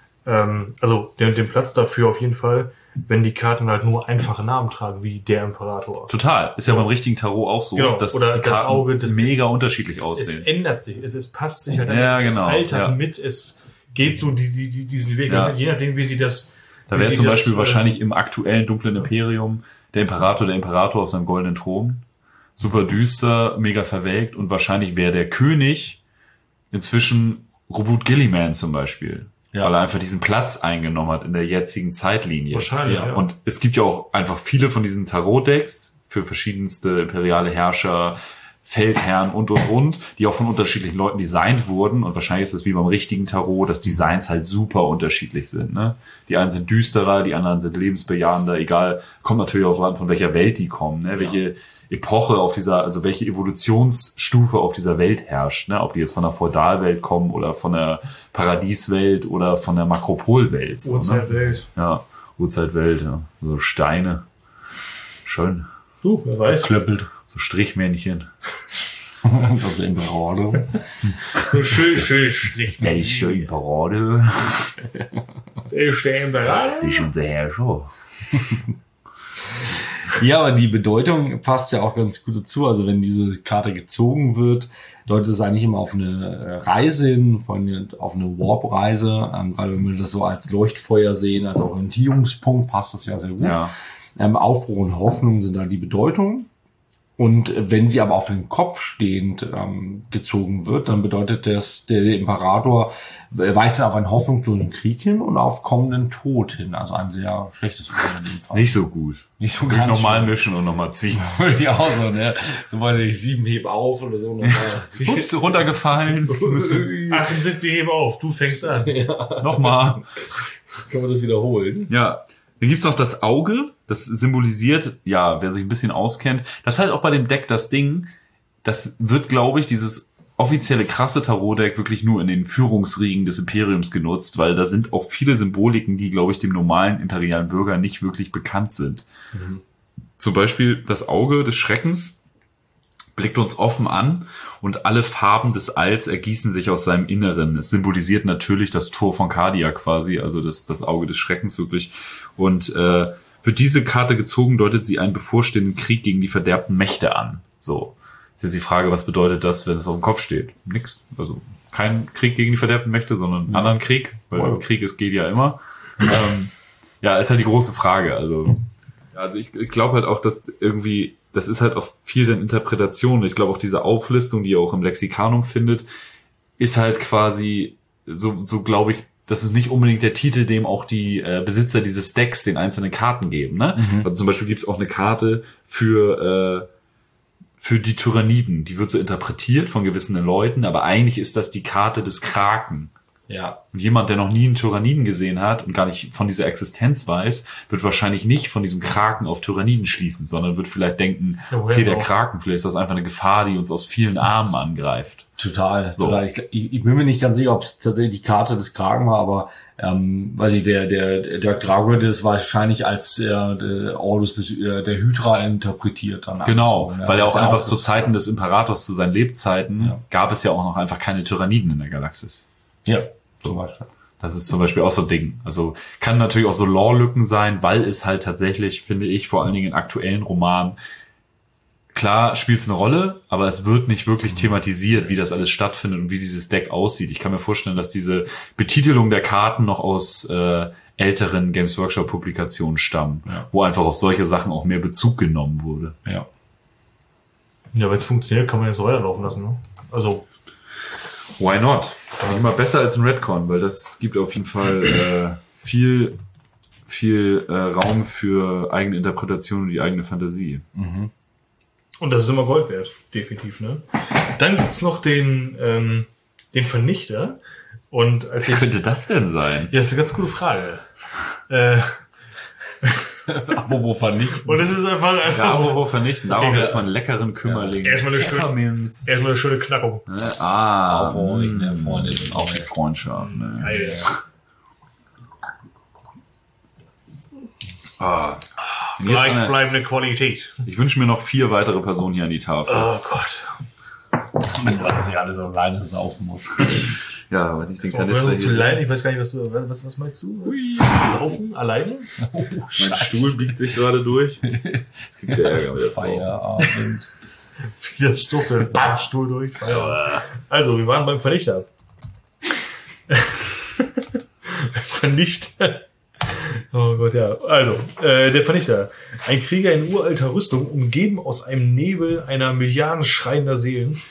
ähm, also den, den Platz dafür auf jeden Fall, wenn die Karten halt nur einfache Namen tragen, wie der Imperator. Total. Ist ja beim richtigen Tarot auch so, genau. dass Oder die das Karten Auge, das mega ist, unterschiedlich es, aussehen. Es ändert sich, es, es passt sich halt ja, an, es genau, altert ja. mit, es geht so die, die, die, diesen Weg, ja. je nachdem, wie sie das... Da wäre zum Beispiel das, wahrscheinlich im aktuellen dunklen Imperium der Imperator, der Imperator auf seinem goldenen Thron. Super düster, mega verwelkt, und wahrscheinlich wäre der König inzwischen Robert Gilliman zum Beispiel. Ja. Weil er einfach diesen Platz eingenommen hat in der jetzigen Zeitlinie. Wahrscheinlich, ja. Und es gibt ja auch einfach viele von diesen Tarot-Decks für verschiedenste imperiale Herrscher, Feldherren und, und, und, die auch von unterschiedlichen Leuten designt wurden. Und wahrscheinlich ist es wie beim richtigen Tarot, dass Designs halt super unterschiedlich sind. Ne? Die einen sind düsterer, die anderen sind lebensbejahender, egal, kommt natürlich auch an, von welcher Welt die kommen, ne? Welche ja. Epoche auf dieser, also welche Evolutionsstufe auf dieser Welt herrscht, ne? Ob die jetzt von der Feudalwelt kommen oder von der Paradieswelt oder von der Makropolwelt. So, Urzeitwelt. Ne? Ja, Urzeitwelt, ja. So Steine. Schön. Du, wer weiß. Klöppelt. So Strichmännchen. Also Imperator. So schön, schön Strichmännchen. Der ist der Imperator. Der ist der Imperator. Das ist unser Herrscher. Ja, aber die Bedeutung passt ja auch ganz gut dazu. Also wenn diese Karte gezogen wird, deutet es eigentlich immer auf eine Reise hin, von, auf eine Warp-Reise. Ähm, weil wenn wir das so als Leuchtfeuer sehen, als Orientierungspunkt, passt das ja sehr gut. Ja. Ähm, Aufruhr und Hoffnung sind da die Bedeutung. Und wenn sie aber auf dem Kopf stehend ähm, gezogen wird, dann bedeutet das, der Imperator weist auf einen hoffnungslosen Krieg hin und auf kommenden Tod hin. Also ein sehr schlechtes Unternehmen. Nicht so gut. Nicht so Nicht ganz normal mischen und nochmal ziehen. Würde ich auch so, ne? So weiß ich, sieben heb auf oder so. Ups, runtergefallen. achtundsiebzig hebe auf, du fängst an. Ja. Nochmal. Kann man das wiederholen? Ja. Dann gibt's noch das Auge, das symbolisiert, ja, wer sich ein bisschen auskennt, das ist halt auch bei dem Deck das Ding, das wird, glaube ich, dieses offizielle krasse Tarot-Deck wirklich nur in den Führungsriegen des Imperiums genutzt, weil da sind auch viele Symboliken, die, glaube ich, dem normalen imperialen Bürger nicht wirklich bekannt sind. Mhm. Zum Beispiel das Auge des Schreckens blickt uns offen an und alle Farben des Alls ergießen sich aus seinem Inneren. Es symbolisiert natürlich das Tor von Cardia quasi, also das, das Auge des Schreckens wirklich. Und äh, wird diese Karte gezogen, deutet sie einen bevorstehenden Krieg gegen die verderbten Mächte an. So, jetzt ist die Frage, was bedeutet das, wenn es auf dem Kopf steht? Nix, also kein Krieg gegen die verderbten Mächte, sondern einen anderen Krieg, weil wow. Krieg ist geht ja immer. ähm, ja, ist halt die große Frage. Also, also ich, ich glaube halt auch, dass irgendwie das ist halt auch viel dann Interpretation. Ich glaube auch diese Auflistung, die ihr auch im Lexikanum findet, ist halt quasi so, so glaube ich, das ist nicht unbedingt der Titel, dem auch die äh, Besitzer dieses Decks den einzelnen Karten geben. Ne? Mhm. Also zum Beispiel gibt's auch eine Karte für äh, für die Tyranniden. Die wird so interpretiert von gewissen Leuten, aber eigentlich ist das die Karte des Kraken. Ja. Und jemand, der noch nie einen Tyranniden gesehen hat und gar nicht von dieser Existenz weiß, wird wahrscheinlich nicht von diesem Kraken auf Tyranniden schließen, sondern wird vielleicht denken, okay, der Kraken, vielleicht ist das einfach eine Gefahr, die uns aus vielen Armen angreift. Total. So. Total. Ich, ich bin mir nicht ganz sicher, ob es tatsächlich die Karte des Kraken war, aber ähm, weiß ich, der der der Drago das wahrscheinlich als äh, der Ordus des, äh, der Hydra interpretiert dann. Genau, so, weil ja, er auch ja einfach auch zu Zeiten des Imperators, zu seinen Lebzeiten, ja. gab es ja auch noch einfach keine Tyranniden in der Galaxis. Ja. Zum Beispiel. Das ist zum Beispiel auch so ein Ding. Also kann natürlich auch so Lore-Lücken sein, weil es halt tatsächlich, finde ich, vor allen Dingen in aktuellen Romanen, klar spielt es eine Rolle, aber es wird nicht wirklich thematisiert, wie das alles stattfindet und wie dieses Deck aussieht. Ich kann mir vorstellen, dass diese Betitelung der Karten noch aus äh, älteren Games Workshop-Publikationen stammen, ja. wo einfach auf solche Sachen auch mehr Bezug genommen wurde. Ja, ja, wenn es funktioniert, kann man jetzt weiterlaufen lassen. Ne? Also why not? Immer besser als ein Redcon, weil das gibt auf jeden Fall äh, viel, viel äh, Raum für eigene Interpretation und die eigene Fantasie. Mhm. Und das ist immer Gold wert, definitiv. Ne? Dann gibt's noch den, ähm, den Vernichter. Und als Wie könnte das denn sein? Ja, das ist eine ganz gute Frage. Äh, Apropos vernichten. Und es ist einfach... einfach ja, apropos vernichten. Darauf okay, erstmal einen leckeren Kümmerling. Ja. Erstmal eine schöne, erstmal eine schöne Knackung. Ne? Ah. Auf eine Freundin. Auf die Freundschaft. Ne? Geil. Ah. Gleichbleibende Qualität. Ich wünsche mir noch vier weitere Personen hier an die Tafel. Oh Gott. Weil sie alles alleine saufen muss. Ja, aber ich denke, das ist alleine. Ich weiß gar nicht, was du, was, was meinst du? Ui. Saufen? Alleine? Oh, mein Stuhl biegt sich gerade durch. Es gibt ja Ärger mit der Frau. Feierabend. Wieder Stuffel. Bam, Stuhl durch. Feierabend. Also, wir waren beim Vernichter. Vernichter. Oh Gott, ja. Also, äh, der Vernichter. Ein Krieger in uralter Rüstung, umgeben aus einem Nebel einer Milliarden schreiender Seelen.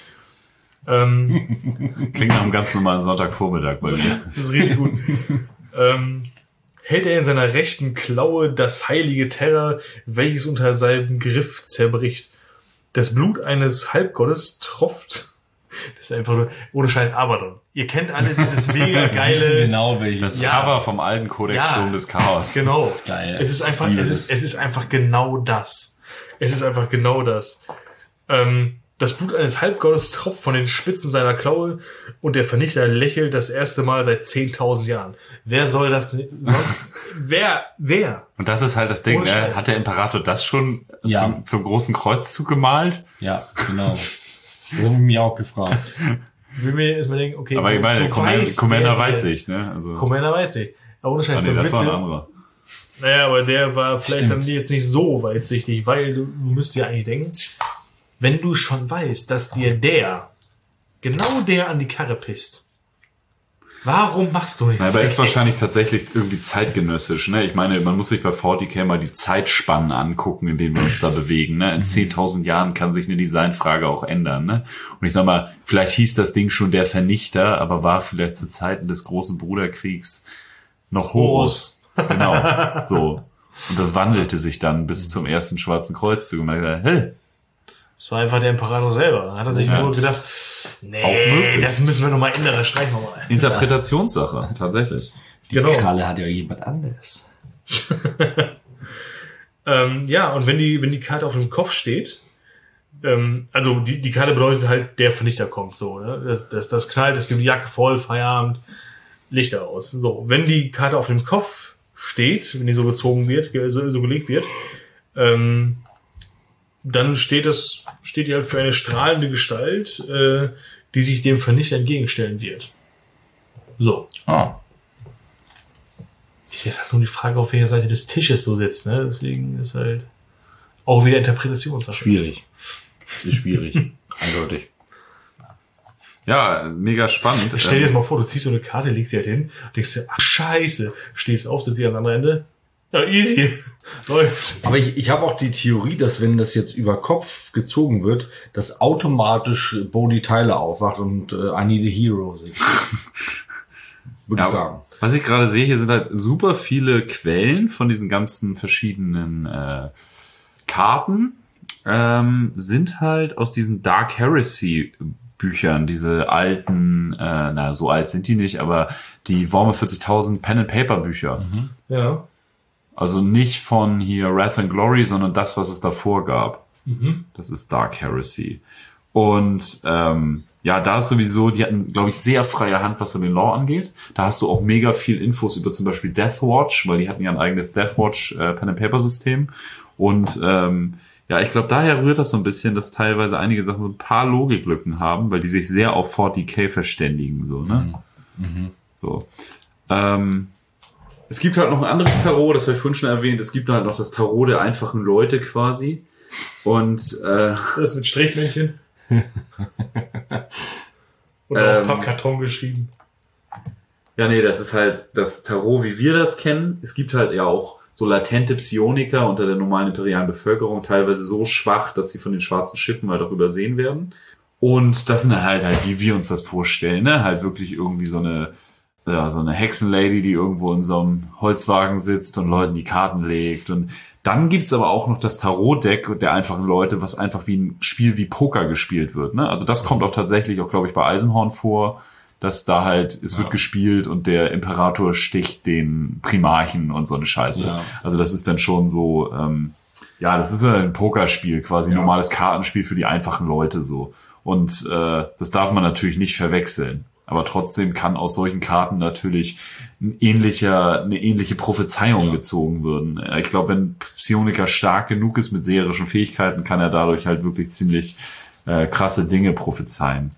Ähm, Klingt nach einem ganz normalen Sonntagvormittag bei mir. Das ist richtig gut. ähm, hält er in seiner rechten Klaue das heilige Terror, welches unter seinem Griff zerbricht. Das Blut eines Halbgottes tropft. Das ist einfach nur, ohne Scheiß Abaddon. Ihr kennt alle dieses mega geile... genau welches. Das ja. Cover vom alten Codex-Sturm ja, des Chaos. Genau. Das ist geil. Es ist einfach, es ist, es ist einfach genau das. Es ist einfach genau das. Ähm, das Blut eines Halbgottes tropft von den Spitzen seiner Klaue und der Vernichter lächelt das erste Mal seit zehntausend Jahren. Wer soll das sonst? wer? Wer? Und das ist halt das Ding, ne? Hat der Imperator das schon ja. zum, zum großen Kreuzzug gemalt? Ja, genau. Das habe ich mich auch gefragt. Ich will mir erstmal denken, okay. Aber ich meine, Commander, Commander Weitsicht, ne? Also. Commander Weitsicht. Aber ohne Scheiß. Ah, nee, das war ein anderer. Naja, aber der war vielleicht Stimmt. dann jetzt nicht so weitsichtig, weil du, du müsst ja eigentlich denken, wenn du schon weißt, dass dir der, genau der an die Karre pisst, warum machst du nichts? Na, aber ist wahrscheinlich tatsächlich irgendwie zeitgenössisch, ne? Ich meine, man muss sich bei forty K mal die Zeitspannen angucken, in denen wir uns da bewegen, ne? In zehntausend Jahren kann sich eine Designfrage auch ändern, ne? Und ich sag mal, vielleicht hieß das Ding schon der Vernichter, aber war vielleicht zu Zeiten des großen Bruderkriegs noch Horus. Genau, so. Und das wandelte sich dann bis zum ersten Schwarzen Kreuzzug. Und man hat gesagt, hey, Das war einfach der Imperator selber. Dann hat er sich Ja. nur gedacht, Auch nee, möglich. das müssen wir nochmal ändern, das streichen wir mal. Interpretationssache, tatsächlich. Die Genau. Kralle hat ja jemand anderes. Ähm, ja, und wenn die, wenn die Karte auf dem Kopf steht, ähm, also die, die Karte bedeutet halt, der Vernichter kommt, so, ne? Das, das, das knallt, es gibt die Jacke voll, Feierabend, Lichter aus. So, wenn die Karte auf dem Kopf steht, wenn die so gezogen wird, ge- so, so gelegt wird, ähm, dann steht das, steht die halt für eine strahlende Gestalt, äh, die sich dem Vernichter entgegenstellen wird. So. Ah. Ist jetzt halt nur die Frage, auf welcher Seite des Tisches du sitzt, ne? Deswegen ist halt auch wieder Interpretationssache. Schwierig. Ist schwierig. Eindeutig. Ja, mega spannend. Stell dir Ähm, jetzt mal vor, du ziehst so eine Karte, legst sie halt hin, denkst dir, ach scheiße, stehst auf, sitzt sie am anderen Ende. Ja, easy. Läuft. Aber ich, ich habe auch die Theorie, dass wenn das jetzt über Kopf gezogen wird, dass automatisch Bodhi Tyler aufwacht und äh, I Need a Hero singt. Würde Ja, ich sagen. was ich gerade sehe, hier sind halt super viele Quellen von diesen ganzen verschiedenen äh, Karten, ähm, sind halt aus diesen Dark Heresy Büchern, diese alten, äh, na, so alt sind die nicht, aber die Warhammer vierzigtausend Pen and Paper Bücher. Ja. Also nicht von hier Wrath and Glory, sondern das, was es davor gab. Mhm. Das ist Dark Heresy. Und ähm, ja, da ist sowieso, die hatten, glaube ich, sehr freie Hand, was so den Lore angeht. Da hast du auch mega viel Infos über zum Beispiel Deathwatch, weil die hatten ja ein eigenes Deathwatch äh, Pen and Paper System. Und ähm, ja, ich glaube, daher rührt das so ein bisschen, dass teilweise einige Sachen so ein paar Logiklücken haben, weil die sich sehr auf forty K verständigen, so, ne? Mhm. So. Ähm, es gibt halt noch ein anderes Tarot, das habe ich vorhin schon erwähnt. Es gibt halt noch das Tarot der einfachen Leute quasi. Und äh, Das mit Strichmännchen. Oder Ähm. auf Pappkarton geschrieben. ja, nee, das ist halt das Tarot, wie wir das kennen. Es gibt halt ja auch so latente Psioniker unter der normalen imperialen Bevölkerung, teilweise so schwach, dass sie von den schwarzen Schiffen halt auch übersehen werden. Und das sind halt halt, wie wir uns das vorstellen, ne? Halt wirklich irgendwie so eine, ja, so eine Hexenlady, die irgendwo in so einem Holzwagen sitzt und Leuten die Karten legt. Und dann gibt's aber auch noch das Tarot-Deck der einfachen Leute, was einfach wie ein Spiel wie Poker gespielt wird, ne? Also das kommt auch tatsächlich auch, glaube ich, bei Eisenhorn vor, dass da halt, es wird gespielt und der Imperator sticht den Primarchen und so eine Scheiße. Ja. Also das ist dann schon so, ähm, ja, das ist ja ein Pokerspiel, quasi ein Ja. normales Kartenspiel für die einfachen Leute so. Und äh, das darf man natürlich nicht verwechseln. Aber trotzdem kann aus solchen Karten natürlich ein ähnlicher, eine ähnliche Prophezeiung gezogen werden. Ich glaube, wenn Psioniker stark genug ist mit seherischen Fähigkeiten, kann er dadurch halt wirklich ziemlich äh, krasse Dinge prophezeien.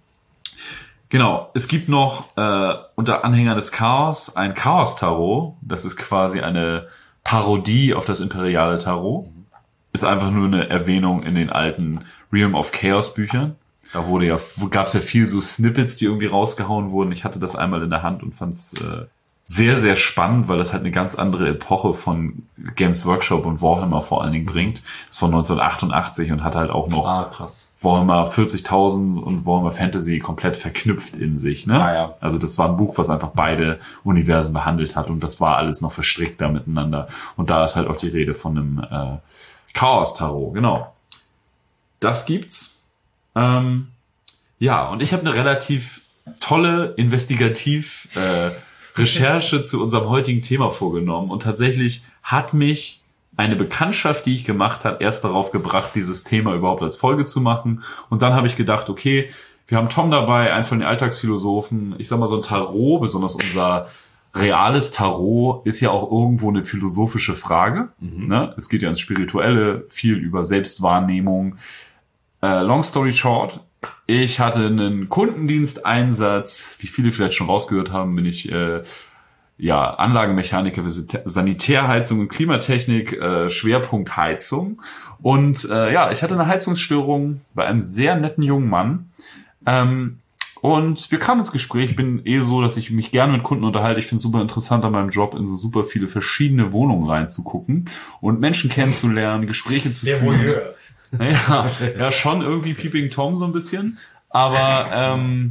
Genau, es gibt noch äh, unter Anhängern des Chaos ein Chaos-Tarot. Das ist quasi eine Parodie auf das imperiale Tarot. Ist einfach nur eine Erwähnung in den alten Realm of Chaos Büchern. Da wurde ja, gab es ja viel so Snippets, die irgendwie rausgehauen wurden. Ich hatte das einmal in der Hand und fand es äh, sehr, sehr spannend, weil das halt eine ganz andere Epoche von Games Workshop und Warhammer vor allen Dingen bringt. Das ist von neunzehnhundertachtundachtzig und hat halt auch noch Ah, krass. Warhammer vierzigtausend und Warhammer Fantasy komplett verknüpft in sich, ne? Ah, ja. Also das war ein Buch, was einfach beide Universen behandelt hat und das war alles noch verstrickter miteinander. Und da ist halt auch die Rede von einem äh, Chaos-Tarot, genau. Das gibt's. Ähm, ja, und ich habe eine relativ tolle Investigativ äh, Recherche zu unserem heutigen Thema vorgenommen und tatsächlich hat mich eine Bekanntschaft, die ich gemacht habe, erst darauf gebracht, dieses Thema überhaupt als Folge zu machen. Und dann habe ich gedacht, okay, wir haben Tom dabei, einen von den Alltagsphilosophen. Ich sag mal, so ein Tarot, besonders unser reales Tarot, ist ja auch irgendwo eine philosophische Frage. Mhm. Ne? Es geht ja ins Spirituelle, viel über Selbstwahrnehmung. Äh, long story short, ich hatte einen Kundendiensteinsatz. Wie viele vielleicht schon rausgehört haben, bin ich äh, ja, Anlagenmechaniker für Sanitärheizung und Klimatechnik, äh, Schwerpunkt Heizung. Und äh, ja, ich hatte eine Heizungsstörung bei einem sehr netten jungen Mann. Ähm, und wir kamen ins Gespräch. Ich bin eh so, dass ich mich gerne mit Kunden unterhalte. Ich finde es super interessant an meinem Job, in so super viele verschiedene Wohnungen reinzugucken und Menschen kennenzulernen, Gespräche zu Der führen. Voyeur. Ja, ja, schon irgendwie Peeping Tom so ein bisschen. Aber ähm,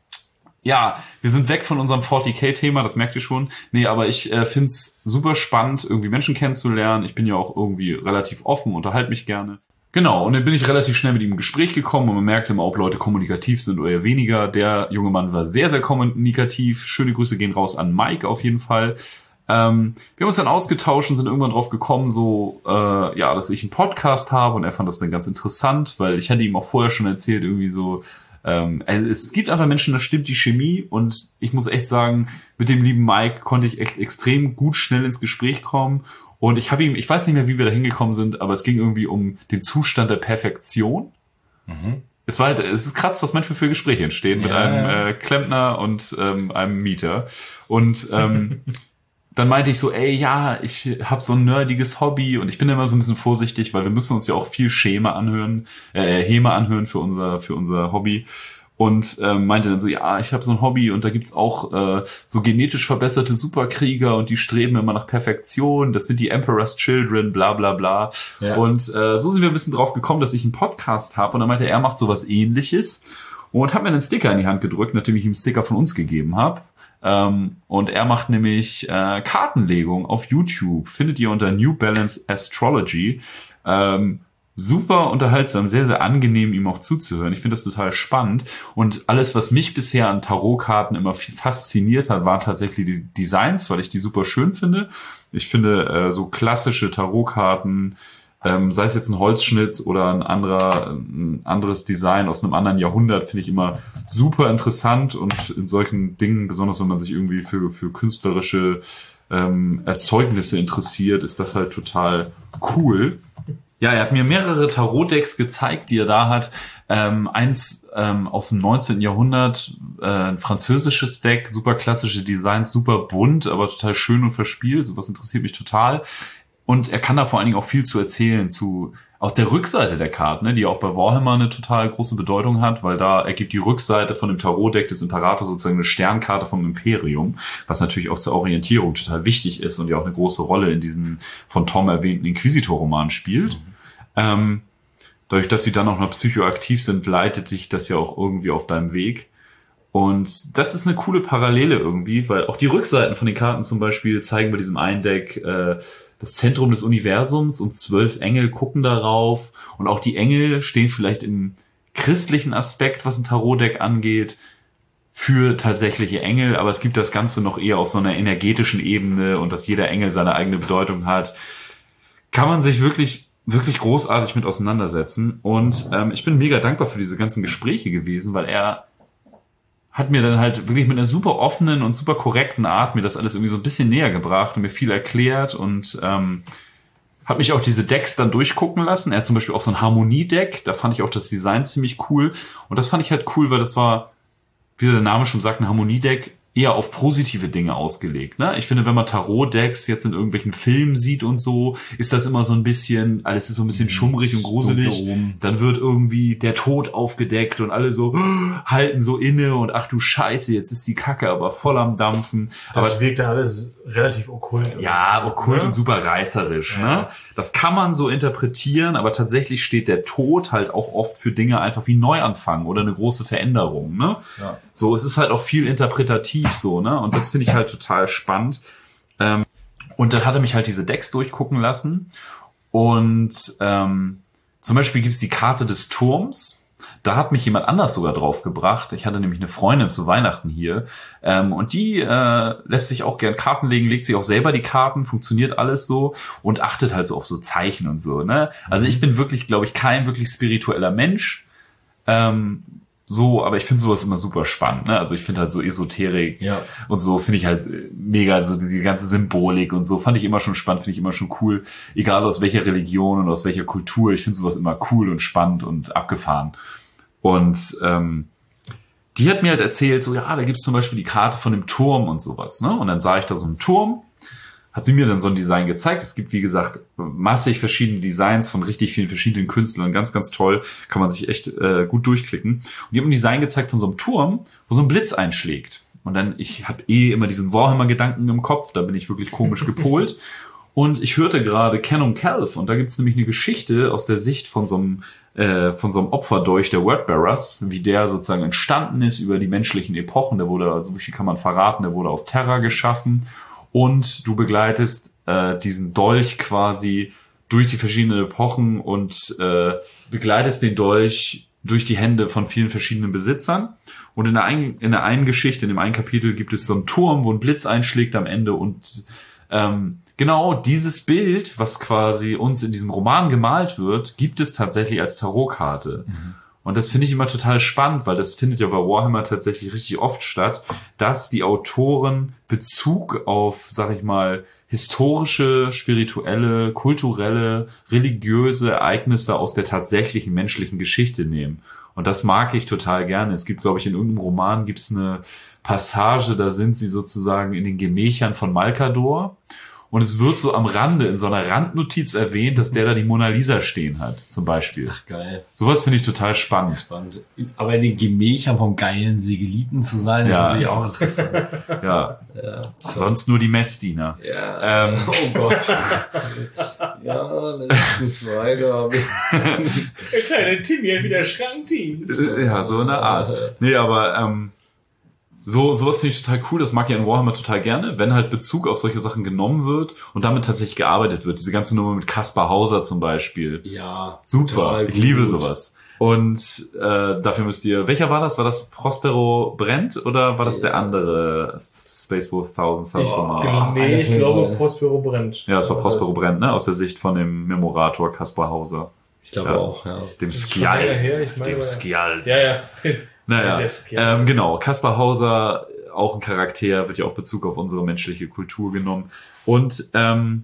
ja, wir sind weg von unserem vierzig K-Thema, das merkt ihr schon. Nee, aber ich äh, find's super spannend, irgendwie Menschen kennenzulernen. Ich bin ja auch irgendwie relativ offen, unterhalte mich gerne. Genau, und dann bin ich relativ schnell mit ihm im Gespräch gekommen und man merkte immer, ob Leute kommunikativ sind oder eher weniger. Der junge Mann war sehr, sehr kommunikativ. Schöne Grüße gehen raus an Mike auf jeden Fall. Ähm, wir haben uns dann ausgetauscht und sind irgendwann drauf gekommen, so, äh, ja, dass ich einen Podcast habe und er fand das dann ganz interessant, weil ich hatte ihm auch vorher schon erzählt, irgendwie so, Ähm, es gibt einfach Menschen, da stimmt die Chemie und ich muss echt sagen, mit dem lieben Mike konnte ich echt extrem gut schnell ins Gespräch kommen und ich habe ihm, ich weiß nicht mehr, wie wir da hingekommen sind, aber es ging irgendwie um den Zustand der Perfektion. Mhm. Es war halt, es ist krass, was manchmal für Gespräche entstehen ja, mit einem äh, Klempner und ähm, einem Mieter und ähm, dann meinte ich so, ey, ja, ich habe so ein nerdiges Hobby und ich bin immer so ein bisschen vorsichtig, weil wir müssen uns ja auch viel Schema anhören, äh, Häme anhören für unser für unser Hobby. Und ähm, meinte dann so, ja, ich habe so ein Hobby und da gibt's auch äh, so genetisch verbesserte Superkrieger und die streben immer nach Perfektion. Das sind die Emperor's Children, bla bla bla. Ja. Und äh, so sind wir ein bisschen drauf gekommen, dass ich einen Podcast habe. Und dann meinte er, er macht sowas Ähnliches und hat mir einen Sticker in die Hand gedrückt, nachdem ich ihm einen Sticker von uns gegeben habe. Ähm, und er macht nämlich äh, Kartenlegung auf YouTube. Findet ihr unter New Balance Astrology. Ähm, super unterhaltsam, sehr, sehr angenehm, ihm auch zuzuhören. Ich finde das total spannend. Und alles, was mich bisher an Tarotkarten immer viel fasziniert hat, waren tatsächlich die Designs, weil ich die super schön finde. Ich finde äh, so klassische Tarotkarten, ähm, sei es jetzt ein Holzschnitz oder ein anderer, ein anderes Design aus einem anderen Jahrhundert, finde ich immer super interessant. Und in solchen Dingen, besonders wenn man sich irgendwie für, für künstlerische ähm, Erzeugnisse interessiert, ist das halt total cool. Ja, er hat mir mehrere Tarot-Decks gezeigt, die er da hat. Ähm, eins ähm, aus dem neunzehnten Jahrhundert, äh, ein französisches Deck, super klassische Designs, super bunt, aber total schön und verspielt. Sowas interessiert mich total. Und er kann da vor allen Dingen auch viel zu erzählen zu aus der Rückseite der Karten, ne, die auch bei Warhammer eine total große Bedeutung hat, weil da ergibt die Rückseite von dem Tarot-Deck des Imperators sozusagen eine Sternkarte vom Imperium, was natürlich auch zur Orientierung total wichtig ist und ja auch eine große Rolle in diesem von Tom erwähnten Inquisitor-Roman spielt. Mhm. Ähm, dadurch, dass sie dann auch noch psychoaktiv sind, leitet sich das ja auch irgendwie auf deinem Weg. Und das ist eine coole Parallele irgendwie, weil auch die Rückseiten von den Karten zum Beispiel zeigen bei diesem einen Deck äh, das Zentrum des Universums und zwölf Engel gucken darauf. Und auch die Engel stehen vielleicht im christlichen Aspekt, was ein Tarotdeck angeht, für tatsächliche Engel. Aber es gibt das Ganze noch eher auf so einer energetischen Ebene und dass jeder Engel seine eigene Bedeutung hat. Kann man sich wirklich wirklich großartig mit auseinandersetzen. Und ähm, ich bin mega dankbar für diese ganzen Gespräche gewesen, weil er hat mir dann halt wirklich mit einer super offenen und super korrekten Art mir das alles irgendwie so ein bisschen näher gebracht und mir viel erklärt und ähm, hat mich auch diese Decks dann durchgucken lassen. Er hat zum Beispiel auch so ein Harmonie-Deck, da fand ich auch das Design ziemlich cool. Und das fand ich halt cool, weil das war, wie der Name schon sagt, ein Harmonie-Deck, eher auf positive Dinge ausgelegt, ne? Ich finde, wenn man Tarot-Decks jetzt in irgendwelchen Filmen sieht und so, ist das immer so ein bisschen, alles ist so ein bisschen schummrig und gruselig. Dann wird irgendwie der Tod aufgedeckt und alle so halten so inne und ach du Scheiße, jetzt ist die Kacke aber voll am Dampfen. Das aber wirkt dann alles relativ okkult. Ja, okkult ne? Und super reißerisch, ja. ne? Das kann man so interpretieren, aber tatsächlich steht der Tod halt auch oft für Dinge einfach wie Neuanfang oder eine große Veränderung, ne? Ja. So, es ist halt auch viel interpretativ so, ne? Und das finde ich halt total spannend. Ähm, und dann hat er mich halt diese Decks durchgucken lassen. Und ähm, zum Beispiel gibt's die Karte des Turms. Da hat mich jemand anders sogar drauf gebracht. Ich hatte nämlich eine Freundin zu Weihnachten hier. Ähm, und die äh, lässt sich auch gern Karten legen, legt sich auch selber die Karten, funktioniert alles so und achtet halt so auf so Zeichen und so, ne? Also ich bin wirklich, glaube ich, kein wirklich spiritueller Mensch. Ähm, So, aber ich finde sowas immer super spannend, ne? Also ich finde halt so Esoterik ja. und so finde ich halt mega, also diese ganze Symbolik und so fand ich immer schon spannend, finde ich immer schon cool, egal aus welcher Religion und aus welcher Kultur, ich finde sowas immer cool und spannend und abgefahren. Und ähm, die hat mir halt erzählt, so ja, da gibt's zum Beispiel die Karte von dem Turm und sowas, ne? Und dann sah ich da so einen Turm, hat sie mir dann so ein Design gezeigt. Es gibt, wie gesagt, massig verschiedene Designs von richtig vielen verschiedenen Künstlern, ganz, ganz toll, kann man sich echt äh, gut durchklicken. Und die haben ein Design gezeigt von so einem Turm, wo so ein Blitz einschlägt. Und dann, ich habe eh immer diesen Warhammer-Gedanken im Kopf, da bin ich wirklich komisch gepolt. Und ich hörte gerade Canon Calf, und da gibt's nämlich eine Geschichte aus der Sicht von so einem äh, von so einem Opferdolch der Wordbearers, wie der sozusagen entstanden ist über die menschlichen Epochen. Der wurde, also wie viel kann man verraten, der wurde auf Terra geschaffen, und du begleitest äh, diesen Dolch quasi durch die verschiedenen Epochen und äh, begleitest den Dolch durch die Hände von vielen verschiedenen Besitzern. Und in der einen, in der einen Geschichte, in dem einen Kapitel, gibt es so einen Turm, wo ein Blitz einschlägt am Ende, und ähm, genau dieses Bild, was quasi uns in diesem Roman gemalt wird, gibt es tatsächlich als Tarotkarte. Mhm. Und das finde ich immer total spannend, weil das findet ja bei Warhammer tatsächlich richtig oft statt, dass die Autoren Bezug auf, sag ich mal, historische, spirituelle, kulturelle, religiöse Ereignisse aus der tatsächlichen menschlichen Geschichte nehmen. Und das mag ich total gerne. Es gibt, glaube ich, in irgendeinem Roman gibt es eine Passage, da sind sie sozusagen in den Gemächern von Malkador. Und es wird so am Rande, in so einer Randnotiz erwähnt, dass der da die Mona Lisa stehen hat, zum Beispiel. Ach, geil. Sowas finde ich total spannend. Spannend. Aber in den Gemächern vom geilen Segeliten zu sein, ja. ist natürlich auch interessant. Ja. Ja. Sonst nur die Messdiener. Ja. Ähm. Oh Gott. Ja, dann ist es weiter. Der kleine Timmy hat wieder Schrankdienst. Ja, so eine Art. Nee, aber ähm, So, sowas finde ich total cool. Das mag ich an Warhammer total gerne, wenn halt Bezug auf solche Sachen genommen wird und damit tatsächlich gearbeitet wird. Diese ganze Nummer mit Kaspar Hauser zum Beispiel. Ja. Super. Ich liebe gut. sowas. Und äh, dafür müsst ihr, welcher war das? War das Prospero Brennt oder war das ja. der andere Space Wolf tausend Suns Roman? Oh, nee, ich glaube Prospero Brennt. Ja, das war Prospero Brennt, ne? Aus der Sicht von dem Memorator Kaspar Hauser. Ich glaube ja. auch, ja. Dem Skial. Her, ich meine, dem Skial. Ja, ja. Naja, ähm, genau, Kaspar Hauser, auch ein Charakter, wird ja auch Bezug auf unsere menschliche Kultur genommen. Und ähm,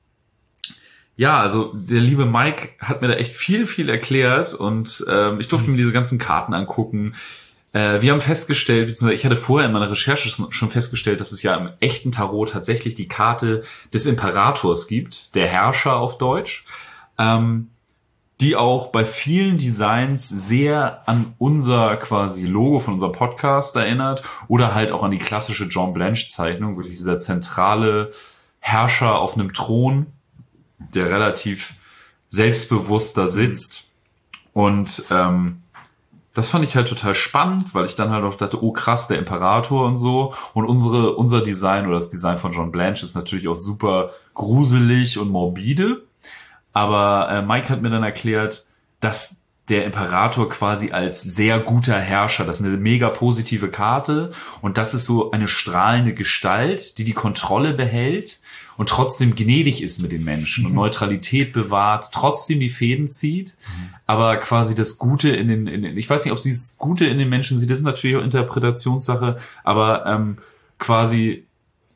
ja, also der liebe Mike hat mir da echt viel, viel erklärt, und ähm, ich durfte mir diese ganzen Karten angucken. Äh, wir haben festgestellt, beziehungsweise ich hatte vorher in meiner Recherche schon festgestellt, dass es ja im echten Tarot tatsächlich die Karte des Imperators gibt, der Herrscher auf Deutsch. Ähm, die auch bei vielen Designs sehr an unser quasi Logo von unserem Podcast erinnert, oder halt auch an die klassische John Blanche-Zeichnung, wirklich dieser zentrale Herrscher auf einem Thron, der relativ selbstbewusst da sitzt. Und ähm, das fand ich halt total spannend, weil ich dann halt auch dachte, oh krass, der Imperator und so. Und unsere unser Design oder das Design von John Blanche ist natürlich auch super gruselig und morbide. Aber äh, Mike hat mir dann erklärt, dass der Imperator quasi als sehr guter Herrscher, das ist eine mega positive Karte, und das ist so eine strahlende Gestalt, die die Kontrolle behält und trotzdem gnädig ist mit den Menschen, mhm. und Neutralität bewahrt, trotzdem die Fäden zieht, mhm. aber quasi das Gute in den, in den, ich weiß nicht, ob sie das Gute in den Menschen sieht, das ist natürlich auch Interpretationssache, aber ähm, quasi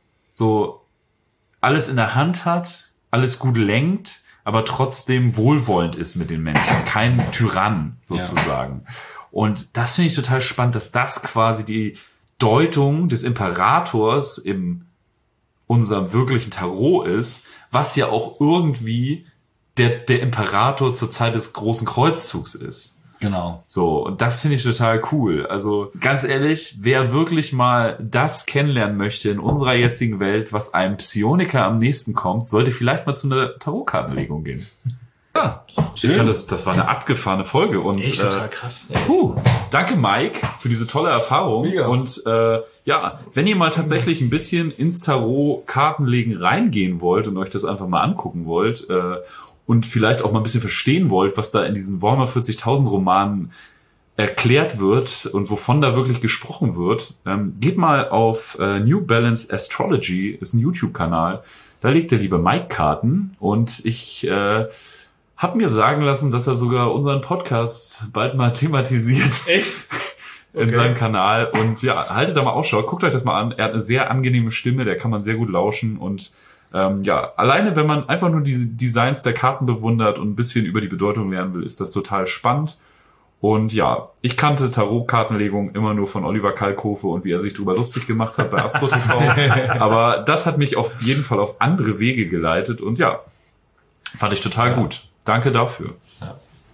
so alles in der Hand hat, alles gut lenkt, aber trotzdem wohlwollend ist mit den Menschen, kein Tyrann sozusagen. Ja. Und das finde ich total spannend, dass das quasi die Deutung des Imperators in unserem wirklichen Tarot ist, was ja auch irgendwie der, der Imperator zur Zeit des großen Kreuzzugs ist. Genau. So, und das finde ich total cool. Also ganz ehrlich, wer wirklich mal das kennenlernen möchte in unserer jetzigen Welt, was einem Psioniker am nächsten kommt, sollte vielleicht mal zu einer Tarotkartenlegung gehen. Ja, ich fand, das, das war eine abgefahrene Folge. Und echt total äh, krass. Puh, danke Mike für diese tolle Erfahrung. Mega. Und äh, ja, wenn ihr mal tatsächlich ein bisschen ins Tarot-Kartenlegen reingehen wollt und euch das einfach mal angucken wollt, äh, und vielleicht auch mal ein bisschen verstehen wollt, was da in diesen Warhammer vierzigtausend Romanen erklärt wird und wovon da wirklich gesprochen wird, ähm, geht mal auf äh, New Balance Astrology, ist ein YouTube-Kanal. Da legt der liebe Mike Karten, und ich äh, habe mir sagen lassen, dass er sogar unseren Podcast bald mal thematisiert. Echt? In okay. seinem Kanal. Und ja, haltet da mal Ausschau, guckt euch das mal an. Er hat eine sehr angenehme Stimme, der kann man sehr gut lauschen, und Ähm, ja, alleine wenn man einfach nur diese Designs der Karten bewundert und ein bisschen über die Bedeutung lernen will, ist das total spannend. Und ja, ich kannte Tarotkartenlegung immer nur von Oliver Kalkofe und wie er sich drüber lustig gemacht hat bei Astro T V. Aber das hat mich auf jeden Fall auf andere Wege geleitet und ja, fand ich total ja. gut. Danke dafür. Ja.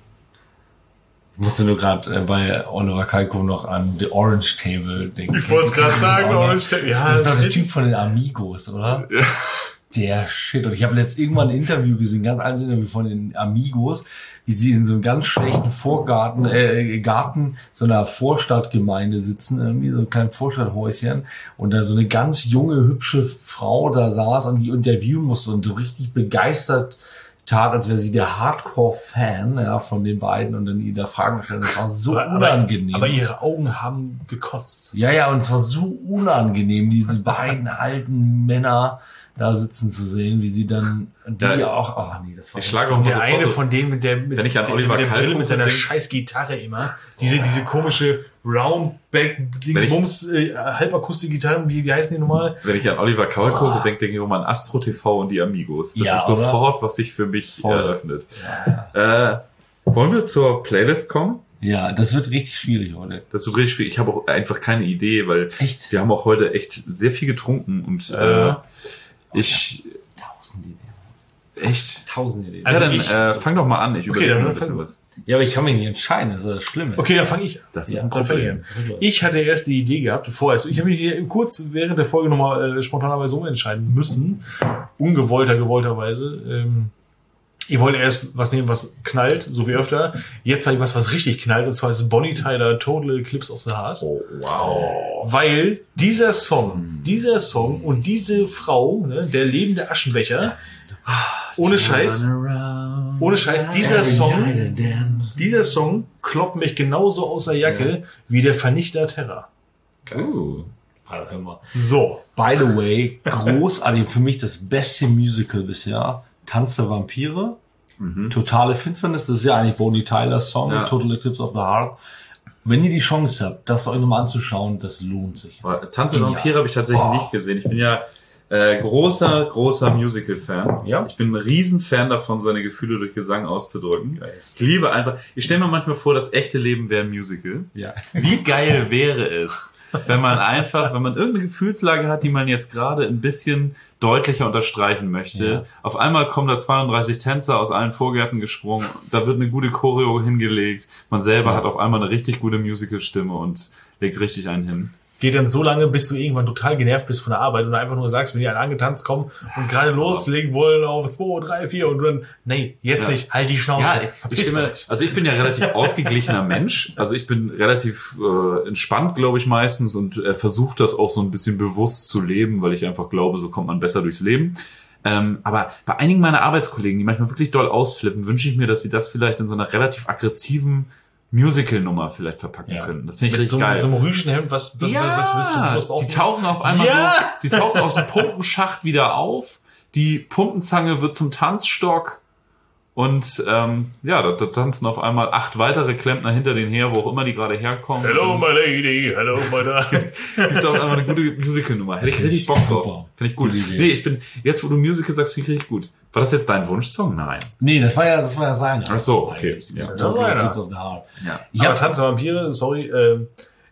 Ich musste nur gerade äh, bei Oliver Kalkofe noch an The Orange Table denken. Ich wollte es gerade sagen, Orange Table. Ja, das ist doch der Typ von den Amigos, oder? Ja. Der Shit. Und ich habe jetzt irgendwann ein Interview gesehen, ganz altes Interview von den Amigos, wie sie in so einem ganz schlechten Vorgarten, äh, Garten so einer Vorstadtgemeinde sitzen, irgendwie so ein kleines Vorstadthäuschen und da so eine ganz junge, hübsche Frau da saß und die interviewen musste und so richtig begeistert tat, als wäre sie der Hardcore-Fan, ja, von den beiden und dann ihr da Fragen gestellt. Das war so aber, unangenehm. Aber, aber ihre Augen haben gekotzt. Ja, ja, und es war so unangenehm, diese beiden alten Männer da sitzen zu sehen, wie sie dann die ja, auch, ach oh nee, das war ich schlage auch der eine von denen mit der mit, wenn ich an der, Oliver mit der Brille mit seiner denke, scheiß Gitarre immer, diese diese komische Roundback Dingsbums äh, Halbakustik-Gitarren, wie wie heißen die nochmal? Wenn ich an Oliver Kalkofe oh. denke, denke ich immer an Astro T V und die Amigos. Das ja, ist sofort, was sich für mich Voll. eröffnet. Ja. Äh, wollen wir zur Playlist kommen? Ja, das wird richtig schwierig heute. Das wird richtig schwierig. Ich habe auch einfach keine Idee, weil echt? wir haben auch heute echt sehr viel getrunken und äh, äh, ich tausend Ideen. Echt? Tausend Ideen. Also ja, dann ich, äh, fang doch mal an. Ich okay, überlege dann ein bisschen was. Ja, aber ich kann mich nicht entscheiden. Das ist das Schlimme. Okay, dann fange ich an. Das ist ja, ein Problem. Ich hatte erst die Idee gehabt, vorher. Also ich habe mich hier kurz während der Folge nochmal äh, spontanerweise umentscheiden müssen. Ungewollter, gewollterweise. Ähm, ich wollte erst was nehmen, was knallt, so wie öfter. Jetzt habe ich was, was richtig knallt. Und zwar ist Bonnie Tyler Total Eclipse of the Heart. Oh, wow. Weil dieser Song, dieser Song und diese Frau, ne, der lebende Aschenbecher, ohne Scheiß, ohne Scheiß, dieser Song, dieser Song kloppt mich genauso aus der Jacke ja. wie der Vernichter Terra. Oh. Also, hör mal. So. By the way, großartig, für mich das beste Musical bisher. Tanz der Vampire, mhm. Totale Finsternis, das ist ja eigentlich Bonnie Tylers Song, ja. Total Eclipse of the Heart. Wenn ihr die Chance habt, das euch nochmal anzuschauen, das lohnt sich. Tanz der Vampire habe ich tatsächlich oh. nicht gesehen. Ich bin ja äh, großer, großer Musical-Fan. Ja. Ich bin ein Riesenfan davon, seine Gefühle durch Gesang auszudrücken. Ich liebe einfach, ich stelle mir manchmal vor, das echte Leben wäre ein Musical. Ja. Wie geil wäre es, wenn man einfach, wenn man irgendeine Gefühlslage hat, die man jetzt gerade ein bisschen deutlicher unterstreichen möchte. Ja. Auf einmal kommen da zweiunddreißig Tänzer aus allen Vorgärten gesprungen, da wird eine gute Choreo hingelegt, man selber ja. hat auf einmal eine richtig gute Musical-Stimme und legt richtig einen hin. Geht dann so lange, bis du irgendwann total genervt bist von der Arbeit und einfach nur sagst, wenn die einen angetanzt kommen und gerade loslegen wollen auf zwei, drei, vier und dann, nee, jetzt ja. nicht, halt die Schnauze. Ja, ich stimme, also ich bin ja relativ ausgeglichener Mensch, also ich bin relativ äh, entspannt, glaube ich, meistens und äh, versuche das auch so ein bisschen bewusst zu leben, weil ich einfach glaube, so kommt man besser durchs Leben. Ähm, aber bei einigen meiner Arbeitskollegen, die manchmal wirklich doll ausflippen, wünsche ich mir, dass sie das vielleicht in so einer relativ aggressiven Musical-Nummer vielleicht verpacken ja. können. Das finde ich mit richtig so, geil. Mit so einem Rüschenhemd, was, was, ja, was, was, was, was die tauchen auf einmal ja. so, die tauchen aus dem Pumpenschacht wieder auf, die Pumpenzange wird zum Tanzstock und ähm, ja, da, da tanzen auf einmal acht weitere Klempner hinter denen her, wo auch immer die gerade herkommen. Hello my lady, hello my darling. Gibt's auch einmal eine gute Musical-Nummer. Hätte ich richtig Bock drauf. Finde ich gut. Nee, ich bin, jetzt wo du Musical sagst, finde ich richtig gut. War das jetzt dein Wunschsong? Nein. Nee, das war ja, das war ja seine. Ach so, okay. Ja. Ja. Ja. Ja. Ich habe Tanz der Vampire, sorry, äh,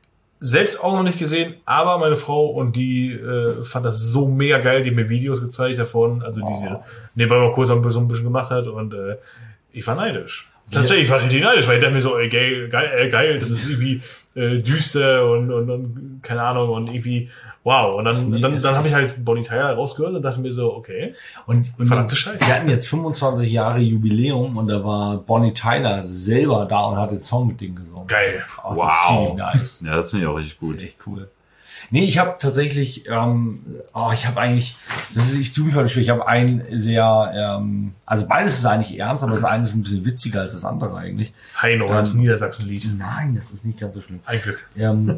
selbst auch noch nicht gesehen, aber meine Frau und die äh, fand das so mega geil, die mir Videos gezeigt davon, also die sie nebenbei mal kurz so ein bisschen gemacht hat und äh, ich war neidisch. Tatsächlich, ich war richtig neidisch, weil ich dachte mir so, ey, geil, geil, äh, geil, das ist irgendwie äh, düster und, und, und keine Ahnung und irgendwie wow. Und dann, dann, dann habe ich halt Bonnie Tyler rausgehört und dachte mir so, okay. Und, und verdammte Scheiße. Wir hatten jetzt fünfundzwanzig Jahre Jubiläum und da war Bonnie Tyler selber da und hat den Song mit denen gesungen. Geil. Oh, wow. Nice. Ja, das finde ich auch richtig gut. Echt cool. Nee, ich habe tatsächlich, ähm, oh, ich habe eigentlich, das ist, ich tue mich heute schwer, ich habe ein sehr, ähm, also beides ist eigentlich ernst, aber das eine ist ein bisschen witziger als das andere eigentlich. Heino, ähm, das Niedersachsen-Lied. Nein, das ist nicht ganz so schlimm. Ein Glück. Ähm,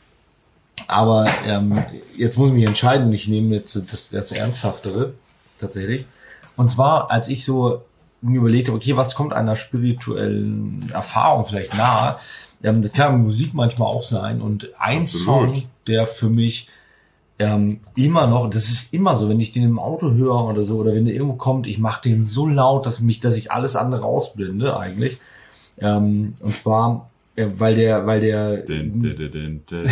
aber ähm, jetzt muss ich mich entscheiden, ich nehme jetzt das, das Ernsthaftere, tatsächlich. Und zwar, als ich so mir überlegt habe, okay, was kommt einer spirituellen Erfahrung vielleicht nahe, ähm, das kann Musik manchmal auch sein. Und ein Absolut. Song, der für mich ähm, immer noch, das ist immer so, wenn ich den im Auto höre oder so, oder wenn der irgendwo kommt, ich mache den so laut, dass mich, dass ich alles andere ausblende eigentlich. Ähm, und zwar Ja, weil der, weil der. Din, din, din, din, din.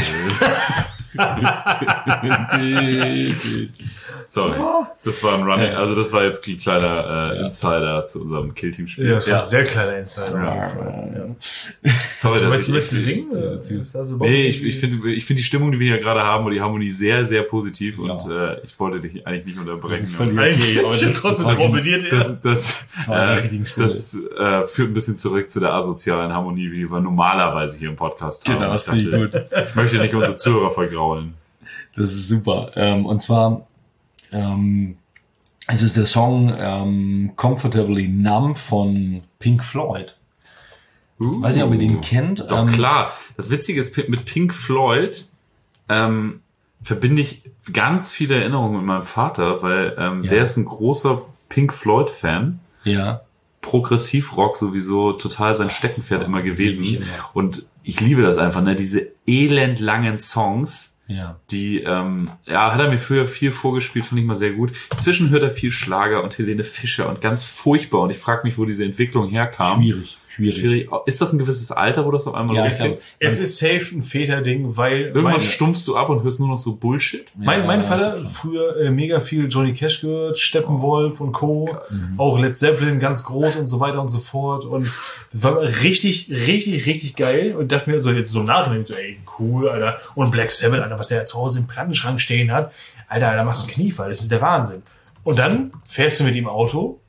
Sorry, das war ein Running, also das war jetzt ein kleiner äh, Insider zu unserem Killteam-Spiel. Ja, das war Ja. ein sehr kleiner Insider. Ja. Ja. Sorry, dass ich Möchtest du echt- singen? Ist das überhaupt Nee, ich, irgendwie- ich finde ich finde die Stimmung, die wir hier gerade haben und die Harmonie sehr, sehr positiv und Ja. äh, ich wollte dich eigentlich nicht unterbrechen. Das ist völlig aber Eigentlich, aber ich hab trotzdem das war- probiert, ja. das, das, war an der äh, richtigen Stelle. das äh, führt ein bisschen zurück zu der asozialen Harmonie, wie wir normalerweise hier im Podcast haben. Genau, Ich das finde ich dachte, gut. Ich möchte nicht unsere Zuhörer vergraulen. Das ist super. Ähm, und zwar, ähm, es ist der Song ähm, Comfortably Numb von Pink Floyd. Uh, Weiß nicht, ob ihr den kennt. Doch, ähm, klar. Das Witzige ist, mit Pink Floyd ähm, verbinde ich ganz viele Erinnerungen mit meinem Vater, weil ähm, Ja. der ist ein großer Pink Floyd-Fan. Ja. Progressivrock sowieso total sein Steckenpferd immer gewesen. Lieb ich immer. Und ich liebe das einfach, ne? Diese elendlangen Songs, Ja. die, ähm, ja, hat er mir früher viel vorgespielt, fand ich mal sehr gut. Inzwischen hört er viel Schlager und Helene Fischer und ganz furchtbar. Und ich frage mich, wo diese Entwicklung herkam. Schwierig. Schwierig. Schwierig. Ist das ein gewisses Alter, wo das auf einmal Ja, ich losgeht? glaube, Es ist safe ein Väterding, weil Irgendwann mein, stumpfst du ab und hörst nur noch so Bullshit. mein, mein Ja, Vater das ist früher äh, mega viel Johnny Cash gehört, Steppenwolf und Co. Mhm. Auch Led Zeppelin ganz groß und so weiter und so fort. Und das war richtig, richtig, richtig geil. Und dachte mir so jetzt so im Nachhinein, so, ey, cool, Alter. Und Black Sabbath, Alter, was der zu Hause im Plattenschrank stehen hat. Alter, da machst du Kniefall, das ist der Wahnsinn. Und dann fährst du mit ihm Auto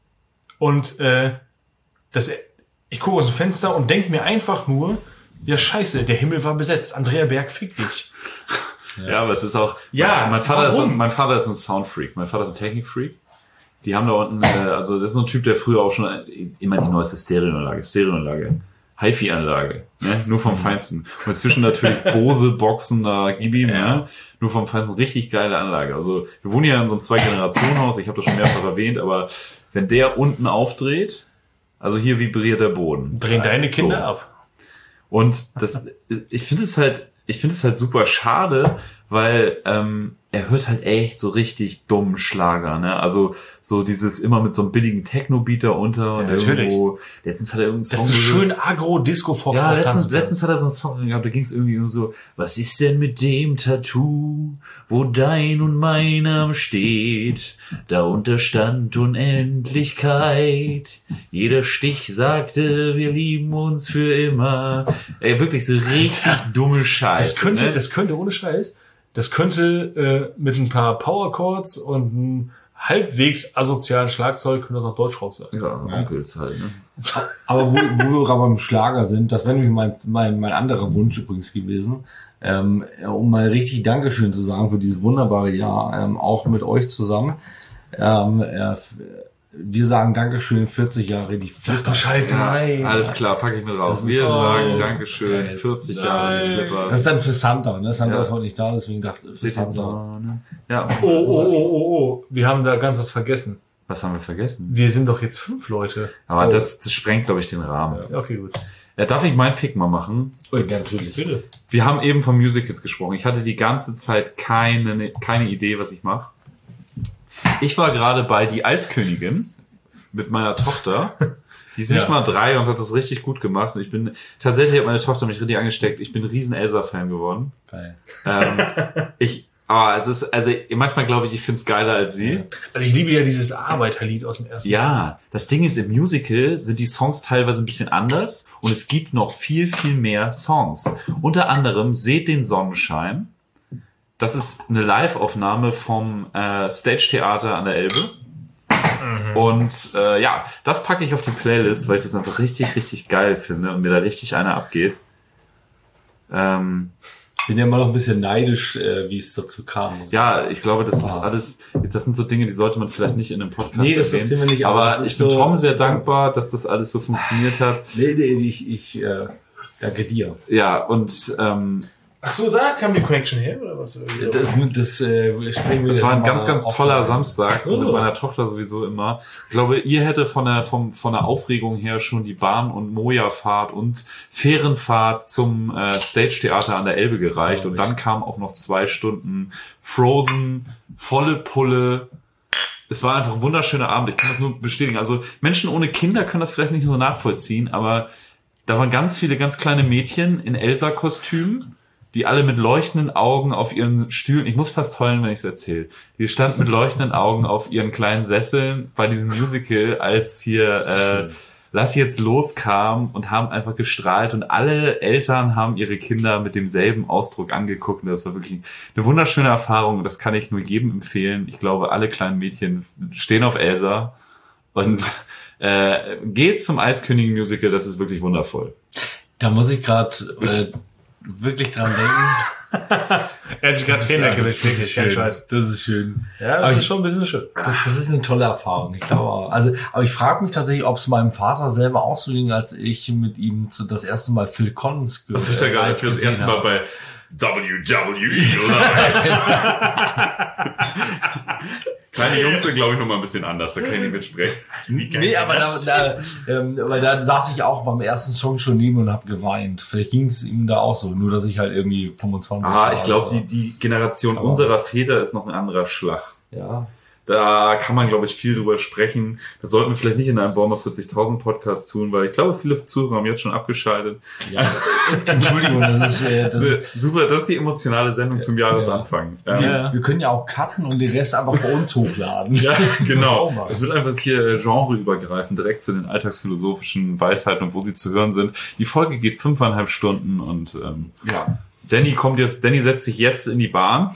und äh, das, ich gucke aus dem Fenster und denk mir einfach nur, ja scheiße, der Himmel war besetzt. Andrea Berg, fick dich. Ja, aber es ist auch, Ja, mein Vater ist, warum? ein, mein Vater ist ein Soundfreak, mein Vater ist ein Technikfreak. Die haben da unten, äh, also das ist so ein Typ, der früher auch schon immer die neueste Stereoanlage, Stereoanlage, Hi-Fi-Anlage, ne, nur vom Feinsten. Und inzwischen natürlich Bose, Boxen, da gib ihm, ja, nur vom Feinsten, richtig geile Anlage. Also wir wohnen ja in so einem Zwei-Generationen-Haus, ich habe das schon mehrfach erwähnt, aber wenn der unten aufdreht, also hier vibriert der Boden. Drehen deine Kinder So. ab. Und das, ich finde es halt, ich finde es halt super schade, weil ähm, er hört halt echt so richtig dummen Schlager, ne? Also so dieses immer mit so einem billigen Techno-Beat da unter und Ja, natürlich. irgendwo. Letztens hat er irgendeinen Das Song. ist wo so- schön Agro-Disco-Fox. ja, letztens, letztens hat er so einen Song gehabt, da ging es irgendwie nur so, was ist denn mit dem Tattoo, wo dein und mein Name steht? Darunter stand Unendlichkeit. Jeder Stich sagte, wir lieben uns für immer. Ey, wirklich so richtig dumme Scheiße. Das könnte, ne? das könnte ohne Scheiß, das könnte äh, mit ein paar Power-Chords und einem halbwegs asozialen Schlagzeug könnte das auch Deutschrock sein. ja, Onkels halt, ne? Aber wo, wo wir gerade beim Schlager sind, das wäre nämlich mein, mein, mein anderer Wunsch übrigens gewesen, ähm, um mal richtig Dankeschön zu sagen für dieses wunderbare Jahr, ähm, auch mit euch zusammen. Ähm, äh, wir sagen Dankeschön, vierzig Jahre, die Ach du Scheiße, nein. Alles klar, packe ich mit raus. Das ist Wir so- sagen Dankeschön, Nein. vierzig Jahre die Nein. Flippers. Das ist dann für Santa, ne? Santa Ja. ist heute nicht da, deswegen dachte ich, für Seht ihr Santa. so, ne? Ja. Oh, oh, oh, oh, oh, wir haben da ganz was vergessen. Was haben wir vergessen? Wir sind doch jetzt fünf Leute. Aber Oh. das, das sprengt, glaube ich, den Rahmen. Ja, okay, gut. Ja, darf ich meinen Pick mal machen? Oh, ja, natürlich. Bitte. Wir haben eben von Musicals gesprochen. Ich hatte die ganze Zeit keine, keine Idee, was ich mache. Ich war gerade bei Die Eiskönigin mit meiner Tochter. Die ist nicht Ja. mal drei und hat das richtig gut gemacht. Und ich bin, tatsächlich hat meine Tochter mich richtig angesteckt. Ich bin ein riesen Elsa-Fan geworden. Geil. Ähm, ich, aber es ist, also manchmal glaube ich, ich finde es geiler als sie. Also ich liebe ja dieses Arbeiterlied aus dem ersten Ja, das Ding ist, im Musical sind die Songs teilweise ein bisschen anders und es gibt noch viel, viel mehr Songs. Unter anderem Seht den Sonnenschein. Das ist eine Live-Aufnahme vom äh, Stage Theater an der Elbe. Und äh, ja, das packe ich auf die Playlist, weil ich das einfach richtig, richtig geil finde und mir da richtig einer abgeht. Ähm, Bin ja immer noch ein bisschen neidisch, äh, wie es dazu kam. ja, ich glaube, das ist Ah. alles, das sind so Dinge, die sollte man vielleicht nicht in einem Podcast Nee, das erwähnen. erzählen wir nicht, aber aber es ist ich bin so- Tom sehr dankbar, dass das alles so funktioniert hat. Nee, nee, ich, ich äh, danke dir. Ja, und ähm, Ach so, da kam die Connection her, oder was? Das, das äh, springen wir das jetzt war ein mal ganz, ganz auf- toller Samstag Oh. mit meiner Tochter sowieso immer. Ich glaube, ihr hätte von der, vom, von der Aufregung her schon die Bahn- und Moja-Fahrt und Fährenfahrt zum äh, Stage-Theater an der Elbe gereicht. Und dann kamen auch noch zwei Stunden Frozen, volle Pulle. Es war einfach ein wunderschöner Abend. Ich kann das nur bestätigen. Also Menschen ohne Kinder können das vielleicht nicht so nachvollziehen, aber da waren ganz viele ganz kleine Mädchen in Elsa-Kostümen, die alle mit leuchtenden Augen auf ihren Stühlen, ich muss fast heulen, wenn ich es erzähle, die standen mit leuchtenden Augen auf ihren kleinen Sesseln bei diesem Musical, als hier äh, Lass jetzt los kam und haben einfach gestrahlt und alle Eltern haben ihre Kinder mit demselben Ausdruck angeguckt und das war wirklich eine wunderschöne Erfahrung und das kann ich nur jedem empfehlen. Ich glaube, alle kleinen Mädchen stehen auf Elsa und äh, geht zum Eiskönigin-Musical, das ist wirklich wundervoll. Da muss ich gerade äh, wirklich dran denken. Er hat sich gerade Tränen weggewischt, wirklich, kein Scheiß. Das ist schön. Ja, das aber ist ich, schon ein bisschen schön. Das, das ist eine tolle Erfahrung. Ich glaube auch. Also, aber ich frage mich tatsächlich, ob es meinem Vater selber auch so ging, als ich mit ihm zu, das erste Mal Phil Collins gehört habe. Was ich da gerade, als wir das erste Mal bei W W E Kleine Jungs sind, glaube ich, noch mal ein bisschen anders, da kann ich nicht mitsprechen. Nee, aber da, da, ähm, weil da saß ich auch beim ersten Song schon neben und habe geweint. Vielleicht ging es ihm da auch so, nur dass ich halt irgendwie fünfundzwanzig Ah, war. Ich glaube, so. die, die Generation aber unserer Väter ist noch ein anderer Schlag. Ja. Da kann man, glaube ich, viel drüber sprechen. Das sollten wir vielleicht nicht in einem Warmer vierzigtausend Podcast tun, weil ich glaube, viele Zuhörer haben jetzt schon abgeschaltet. Ja. Entschuldigung, das ist, äh, das ist super. Das ist die emotionale Sendung zum Jahresanfang. Ja. Wir, ja. wir können ja auch cutten und den Rest einfach bei uns hochladen. Ja, genau. Es wird einfach hier genreübergreifend, direkt zu den alltagsphilosophischen Weisheiten und wo sie zu hören sind. Die Folge geht fünfeinhalb Stunden und ähm, ja. Danny kommt jetzt, Danny setzt sich jetzt in die Bahn.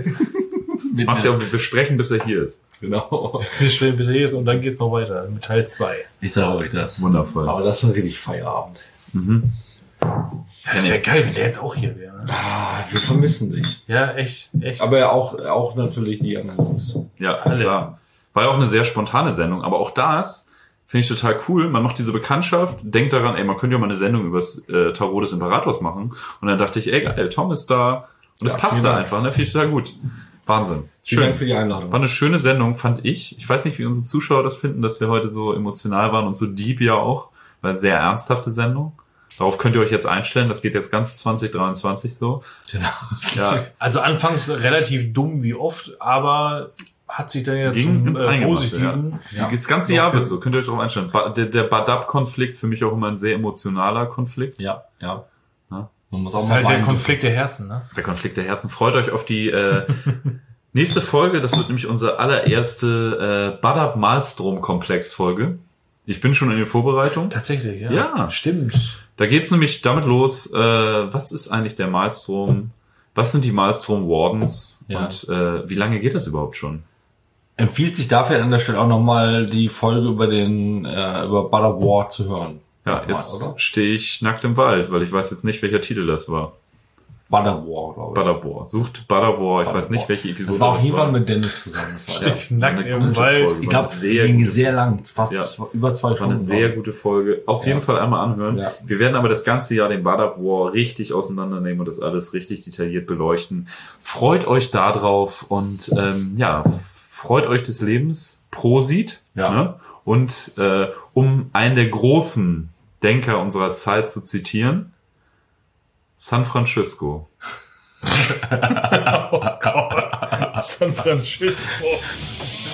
Macht ja auch, wir sprechen, bis er hier ist. Genau. Wir sprechen, bis er hier ist und dann geht's noch weiter mit Teil zwei. Ich sage euch das. Wundervoll. Aber das ist wirklich Feierabend. Mhm. Ja, das wäre geil, wenn der jetzt auch hier wäre. Ah, wir vermissen dich. Ja, echt, echt. Aber auch, auch natürlich die anderen Jungs. Ja, alle. Klar. War ja auch eine sehr spontane Sendung, aber auch das finde ich total cool. Man macht diese Bekanntschaft, denkt daran, ey, man könnte ja mal eine Sendung über das äh, Tarot des Imperators machen. Und dann dachte ich, ey, geil, Tom ist da. Und es ja, passt da Dank. einfach, ne? Finde ich total gut. Wahnsinn. Schön. Vielen Dank für die Einladung. War eine schöne Sendung, fand ich. Ich weiß nicht, wie unsere Zuschauer das finden, dass wir heute so emotional waren und so deep ja auch. War eine sehr ernsthafte Sendung. Darauf könnt ihr euch jetzt einstellen. Das geht jetzt ganz zwanzig dreiundzwanzig so. Genau. Ja. Also anfangs relativ dumm wie oft, aber hat sich dann ja zum äh, Positiven. Ja. Ja. Das ganze Jahr wird so. Könnt ihr euch darauf einstellen. Der, der Badab-Konflikt für mich auch immer ein sehr emotionaler Konflikt. Ja, ja. ja. Man muss auch das ist mal halt der Konflikt der Herzen, ne? Der Konflikt der Herzen. Freut euch auf die äh, nächste Folge. Das wird nämlich unsere allererste äh, Badab-Malstrom-Komplex-Folge. Ich bin schon in der Vorbereitung. Tatsächlich, ja. Ja, stimmt. Da geht's nämlich damit los, äh, was ist eigentlich der Malstrom? Was sind die Malstrom Wardens? Ja. Und äh, wie lange geht das überhaupt schon? Empfiehlt sich dafür an der Stelle auch nochmal die Folge über den äh, über Badab War zu hören. Ja, jetzt stehe ich nackt im Wald, weil ich weiß jetzt nicht, welcher Titel das war. Badab War, glaube ich. Badab War. Sucht Badab War. Ich weiß nicht, welche Episode das war. Das war auf jeden Fall mit Dennis zusammen. Stehe ich nackt im Wald. Ich glaube, die ging sehr lang. Fast ja. über zwei Stunden. War eine sehr gute Folge. Auf ja. jeden Fall einmal anhören. Ja. Wir werden aber das ganze Jahr den Badab War richtig auseinandernehmen und das alles richtig detailliert beleuchten. Freut euch da drauf und ähm, ja, freut euch des Lebens. Prosit. Ja. Ne? Und äh, um einen der großen Denker unserer Zeit zu zitieren, San Francisco. Oh Gott. San Francisco.